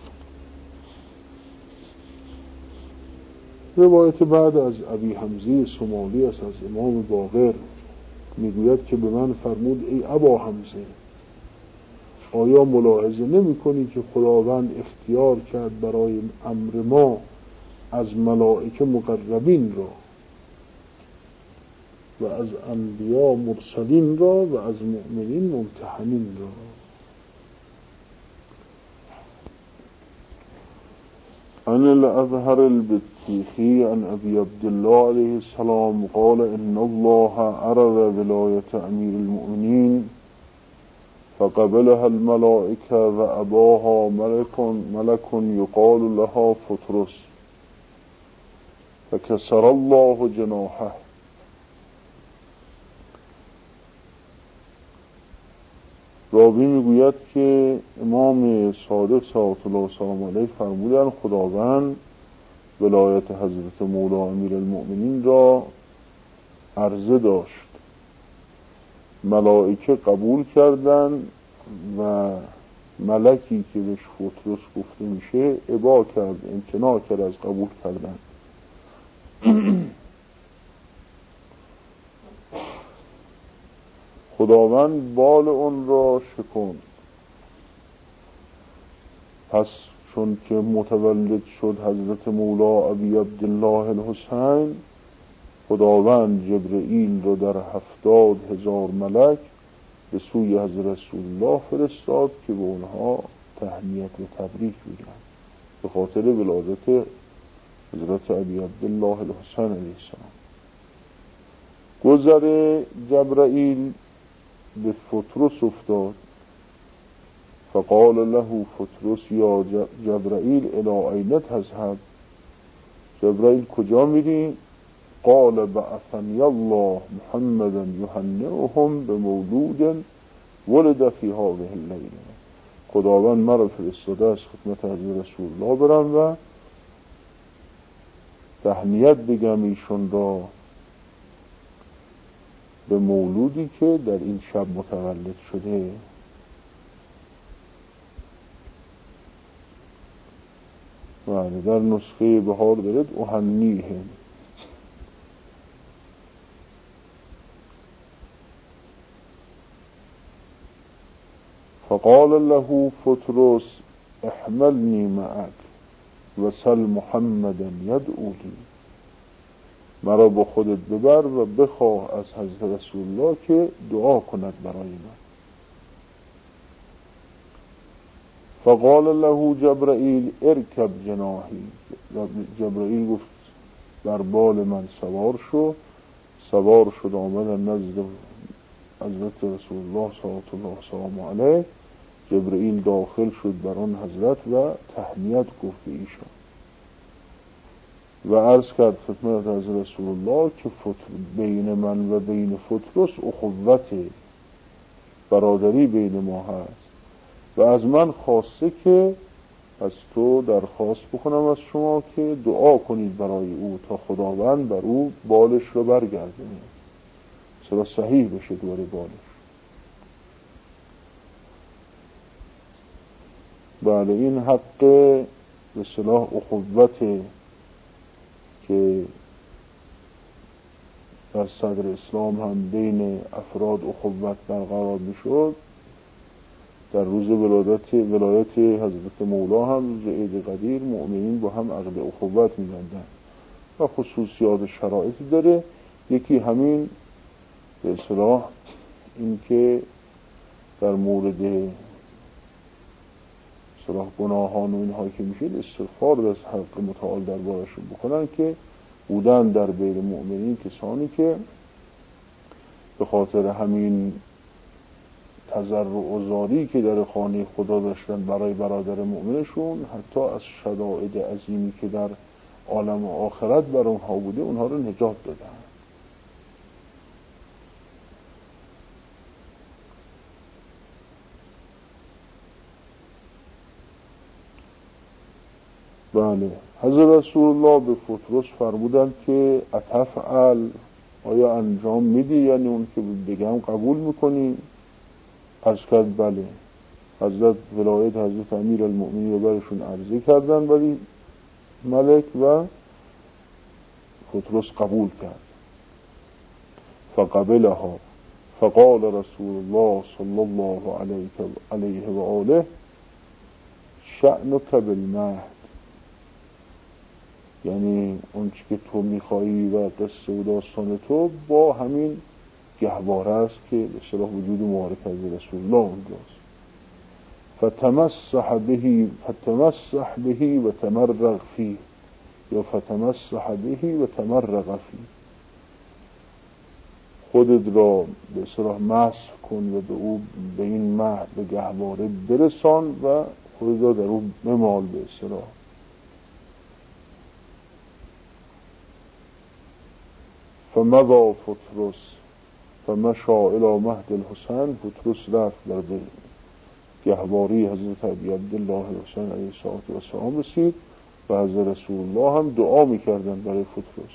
روایت بعد از ابی حمزه سمالی است از امام باقر، میگوید که به من فرمود ای ابا حمزه، آیا ملاحظه نمی کنی که خداوند اختیار کرد برای امر ما از ملائکه مقربین را و از انبیا مرسلین را و از مؤمنین ممتحنین را. عن الأزهر البطيخي عن أبي عبد الله عليه السلام قال إن الله عرض ولاية أمير المؤمنين فقبلها الملائكة وأباها ملك ملك يقال لها فترس فكسر الله جناحه. راوی میگوید که امام صادق صلوات الله و سلام علیه فرمودن خداوند ولایت حضرت مولا امیرالمؤمنین را عرضه داشت، ملائکه قبول کردن و ملکی که بهش فترس گفته میشه ابا کرد، امتناع کرد از قبول کردن. خداوند بال اون را شکند، پس چون که متولد شد حضرت مولا ابی عبدالله الحسین، خداوند جبرئیل را در هفتاد هزار ملک به سوی حضرت رسول الله فرستاد که به اونها تهنیت و تبریک بگن به خاطر ولادت حضرت ابی عبدالله الحسین علیه السلام. گذر جبرئیل به فترس افتاد، فقال له فترس یا جبرئیل الی این تذهب، جبرئیل کجا میری؟ قال بعثنی الله محمدا یهنئهم بمولود ولد فی هذه اللیله، خداوند مرا فرستاده از خدمت حضرت رسول الله برم و تهنیت بگم ایشون را به مولودی که در این شب متولد شده. بله، در نسخه بهار دارد اهنیه. فقال له فترس احملنی معک و سل محمدا یدعولی، مرا با خودت ببر و بخواه از حضرت رسول الله که دعا کند برای من. فقال له جبرائیل ارکب جناحی، جبرائیل گفت بر بال من سوار شو. سوار شد آمدن نزد حضرت رسول الله صلی الله علیه و آله. جبرائیل داخل شد بر آن حضرت و تهنیت گفت به ایشان و عرض کرد خدمت حضرت رسول الله که بین من و بین فترس اخوت برادری بین ما هست و از من خواسته که از تو درخواست بکنم از شما که دعا کنید برای او تا خداوند بر او بالش رو برگردونه، سرا صحیح بشه دوباره بالش. بله، این حق به اصطلاح اخوت که در صدر اسلام هم بین افراد اخوت برقرار میشد، در روز ولادت ولایت حضرت مولا هم روز عید قدیر مؤمنین با هم عقد اخوت می‌بندند و خصوصیات شرایطی داره. یکی همین به اصطلاح این که در مورد اصطلاح گناهان و اینها که میشه استغفار از حق متعال دربارشون بکنن که بودن در بین مؤمنین کسانی که به خاطر همین تضرع و زاری که در خانه خدا داشتن برای برادر مؤمنشون، حتی از شدائد عظیمی که در عالم آخرت بر اونها بوده اونها رو نجات دادن. بله، حضرت رسول الله به فترس فرمودند که اتفعل، آیا انجام میدی؟ یعنی اون که بگم قبول میکنی؟ عرض کرد بله. حضرت ولایت حضرت امیر المؤمنین رو برشون عرضه کردن ولی ملک و فترس قبول کرد. فقبلها فقال رسول الله صلی الله علیه و آله شأنک بالمهد، یعنی اون چی که تو میخوایی و قصه و داستان تو با همین گهواره است که به اصطلاح وجود مبارک از رسول الله اونجاست. فتمسح به فتمسح به و تمرغ فيه، یا فتمسح به و تمرغ فيه، خودت را به اصطلاح مسح کن و به او به این مهد به گهواره برسان و خودت را در او بمال به اصطلاح. فمضى فترس فمشى الى مهد الحسین، فترس رفت در به گهواری حضرت ابی عبدالله حسین علیه السلام رسید و حضرت رسول الله هم دعا میکردن برای فترس.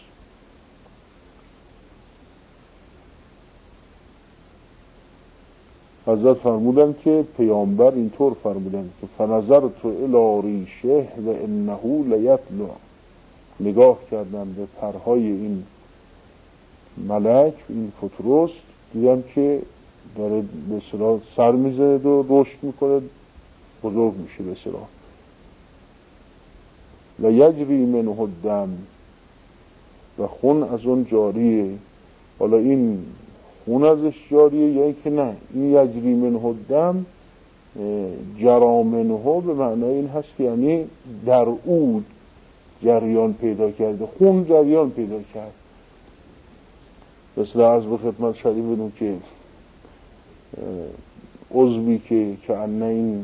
حضرت فرمودن که پیامبر اینطور فرمودن که فنظرت الی ریشه و انه لیطلع، نگاه کردن به پرهای این ملک این فترس، دیدم که داره به اصطلاح سر میزد و رشد میکنه، بزرگ میشه به اصطلاح. و یجری منه الدم، و خون از اون جاریه. حالا این خون ازش جاریه یا اینکه نه، این یجری منه الدم جرا منه به معنای این هست که یعنی در او جریان پیدا کرده، خون جریان پیدا کرد. مثل از به خدمت شریف بدون که عضوی که که انه این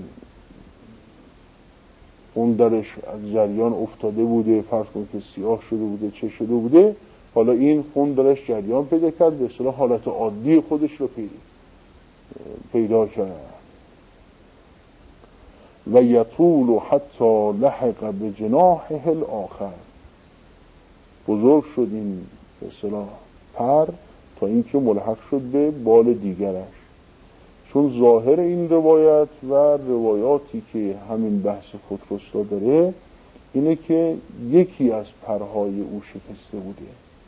اون درش از جریان افتاده بوده، فرض کن که سیاه شده بوده، چه شده بوده، حالا این خون درش جریان پیدا کرد، به اصطلاح حالت عادی خودش رو پیدا. پیدا کرد. و یطول حتی لحق به جناحه الاخر، بزرگ شد این به اصطلاح پر تا اینکه ملحق شد به بال دیگرش. چون ظاهر این روایت و روایاتی که همین بحث فطرس را داره اینه که یکی از پرهای او شکسته بوده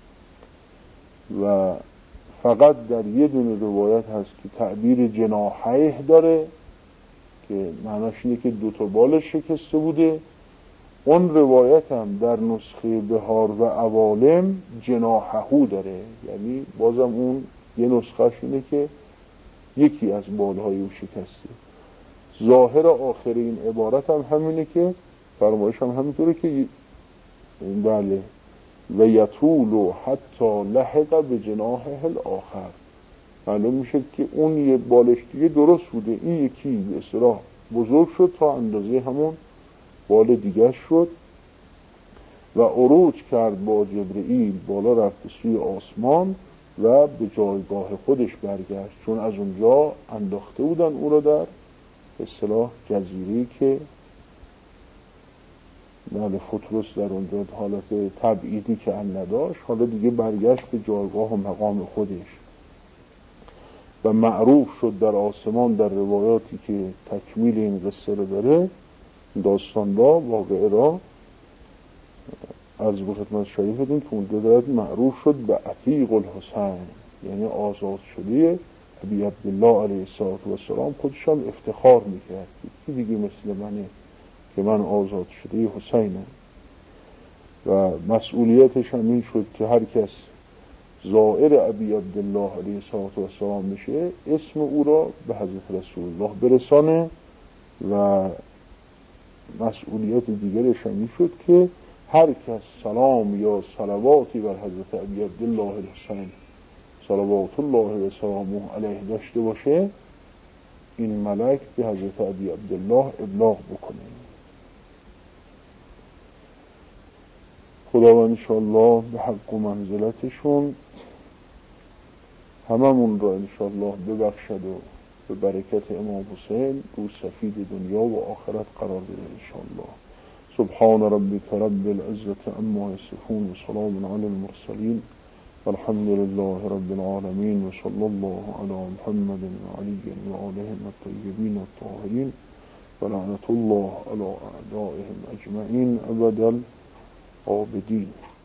و فقط در یه دونه روایت هست که تعبیر جناحه داره که معناش اینه که دو تا بالش شکسته بوده. اون روایت هم در نسخه بهار و عوالم جناحهو داره، یعنی بازم اون یه نسخهش اینه که یکی از بالهای او شکسته. ظاهر آخر این عبارت هم همینه که فرمایش هم همینطوره که بله و یطول حتی لحق به جناحه الاخر، معلوم میشه که اون یه بالش دیگه درست بوده، این یکی به اصطلاح بزرگ شد تا اندازه همون بال دیگه شد و عروج کرد با جبرئیل، بالا رفت سوی آسمان و به جایگاه خودش برگشت، چون از اونجا انداخته بودن او را در به اصطلاح جزیره‌ای که بله فطرس در اونجا حالت تبعیدی که ان نداشت، حالا دیگه برگشت به جایگاه و مقام خودش و معروف شد در آسمان. در روایاتی که تکمیل این قصه رو داره، داستان را واقعه را از خدمت شریفتون که اونجا دارد معروف شد به عتیق الحسین، یعنی آزاد شده ابی عبدالله علیه السلام. خودش هم افتخار میکرد که دیگه مثل منه که من آزاد شده حسینم و مسئولیتش هم این شد که هر کس زائر ابی عبدالله علیه السلام بشه اسم او را به حضرت رسول الله برسانه و مسئولیت دیگرش هم این شد که هر کس سلام یا صلواتی بر حضرت ابی عبدالله الحسین صلوات الله و سلامه علیه داشته باشه این ملک به حضرت ابی عبدالله ابلاغ بکنه. خداوند انشاءالله به حق و منزلتشون هممون را انشاءالله ببخشد و به برکت امام حسین رو سفید دنیا و آخرت قرار بده انشاءالله. سبحان ربک رب العزة عما یصفون و سلام علی المرسلین والحمد لله رب العالمین و صلی الله علی محمد و علی و آلهم الطیبین الطاهرین و لعنت الله علی اعدائهم اجمعین ابد الآبدین.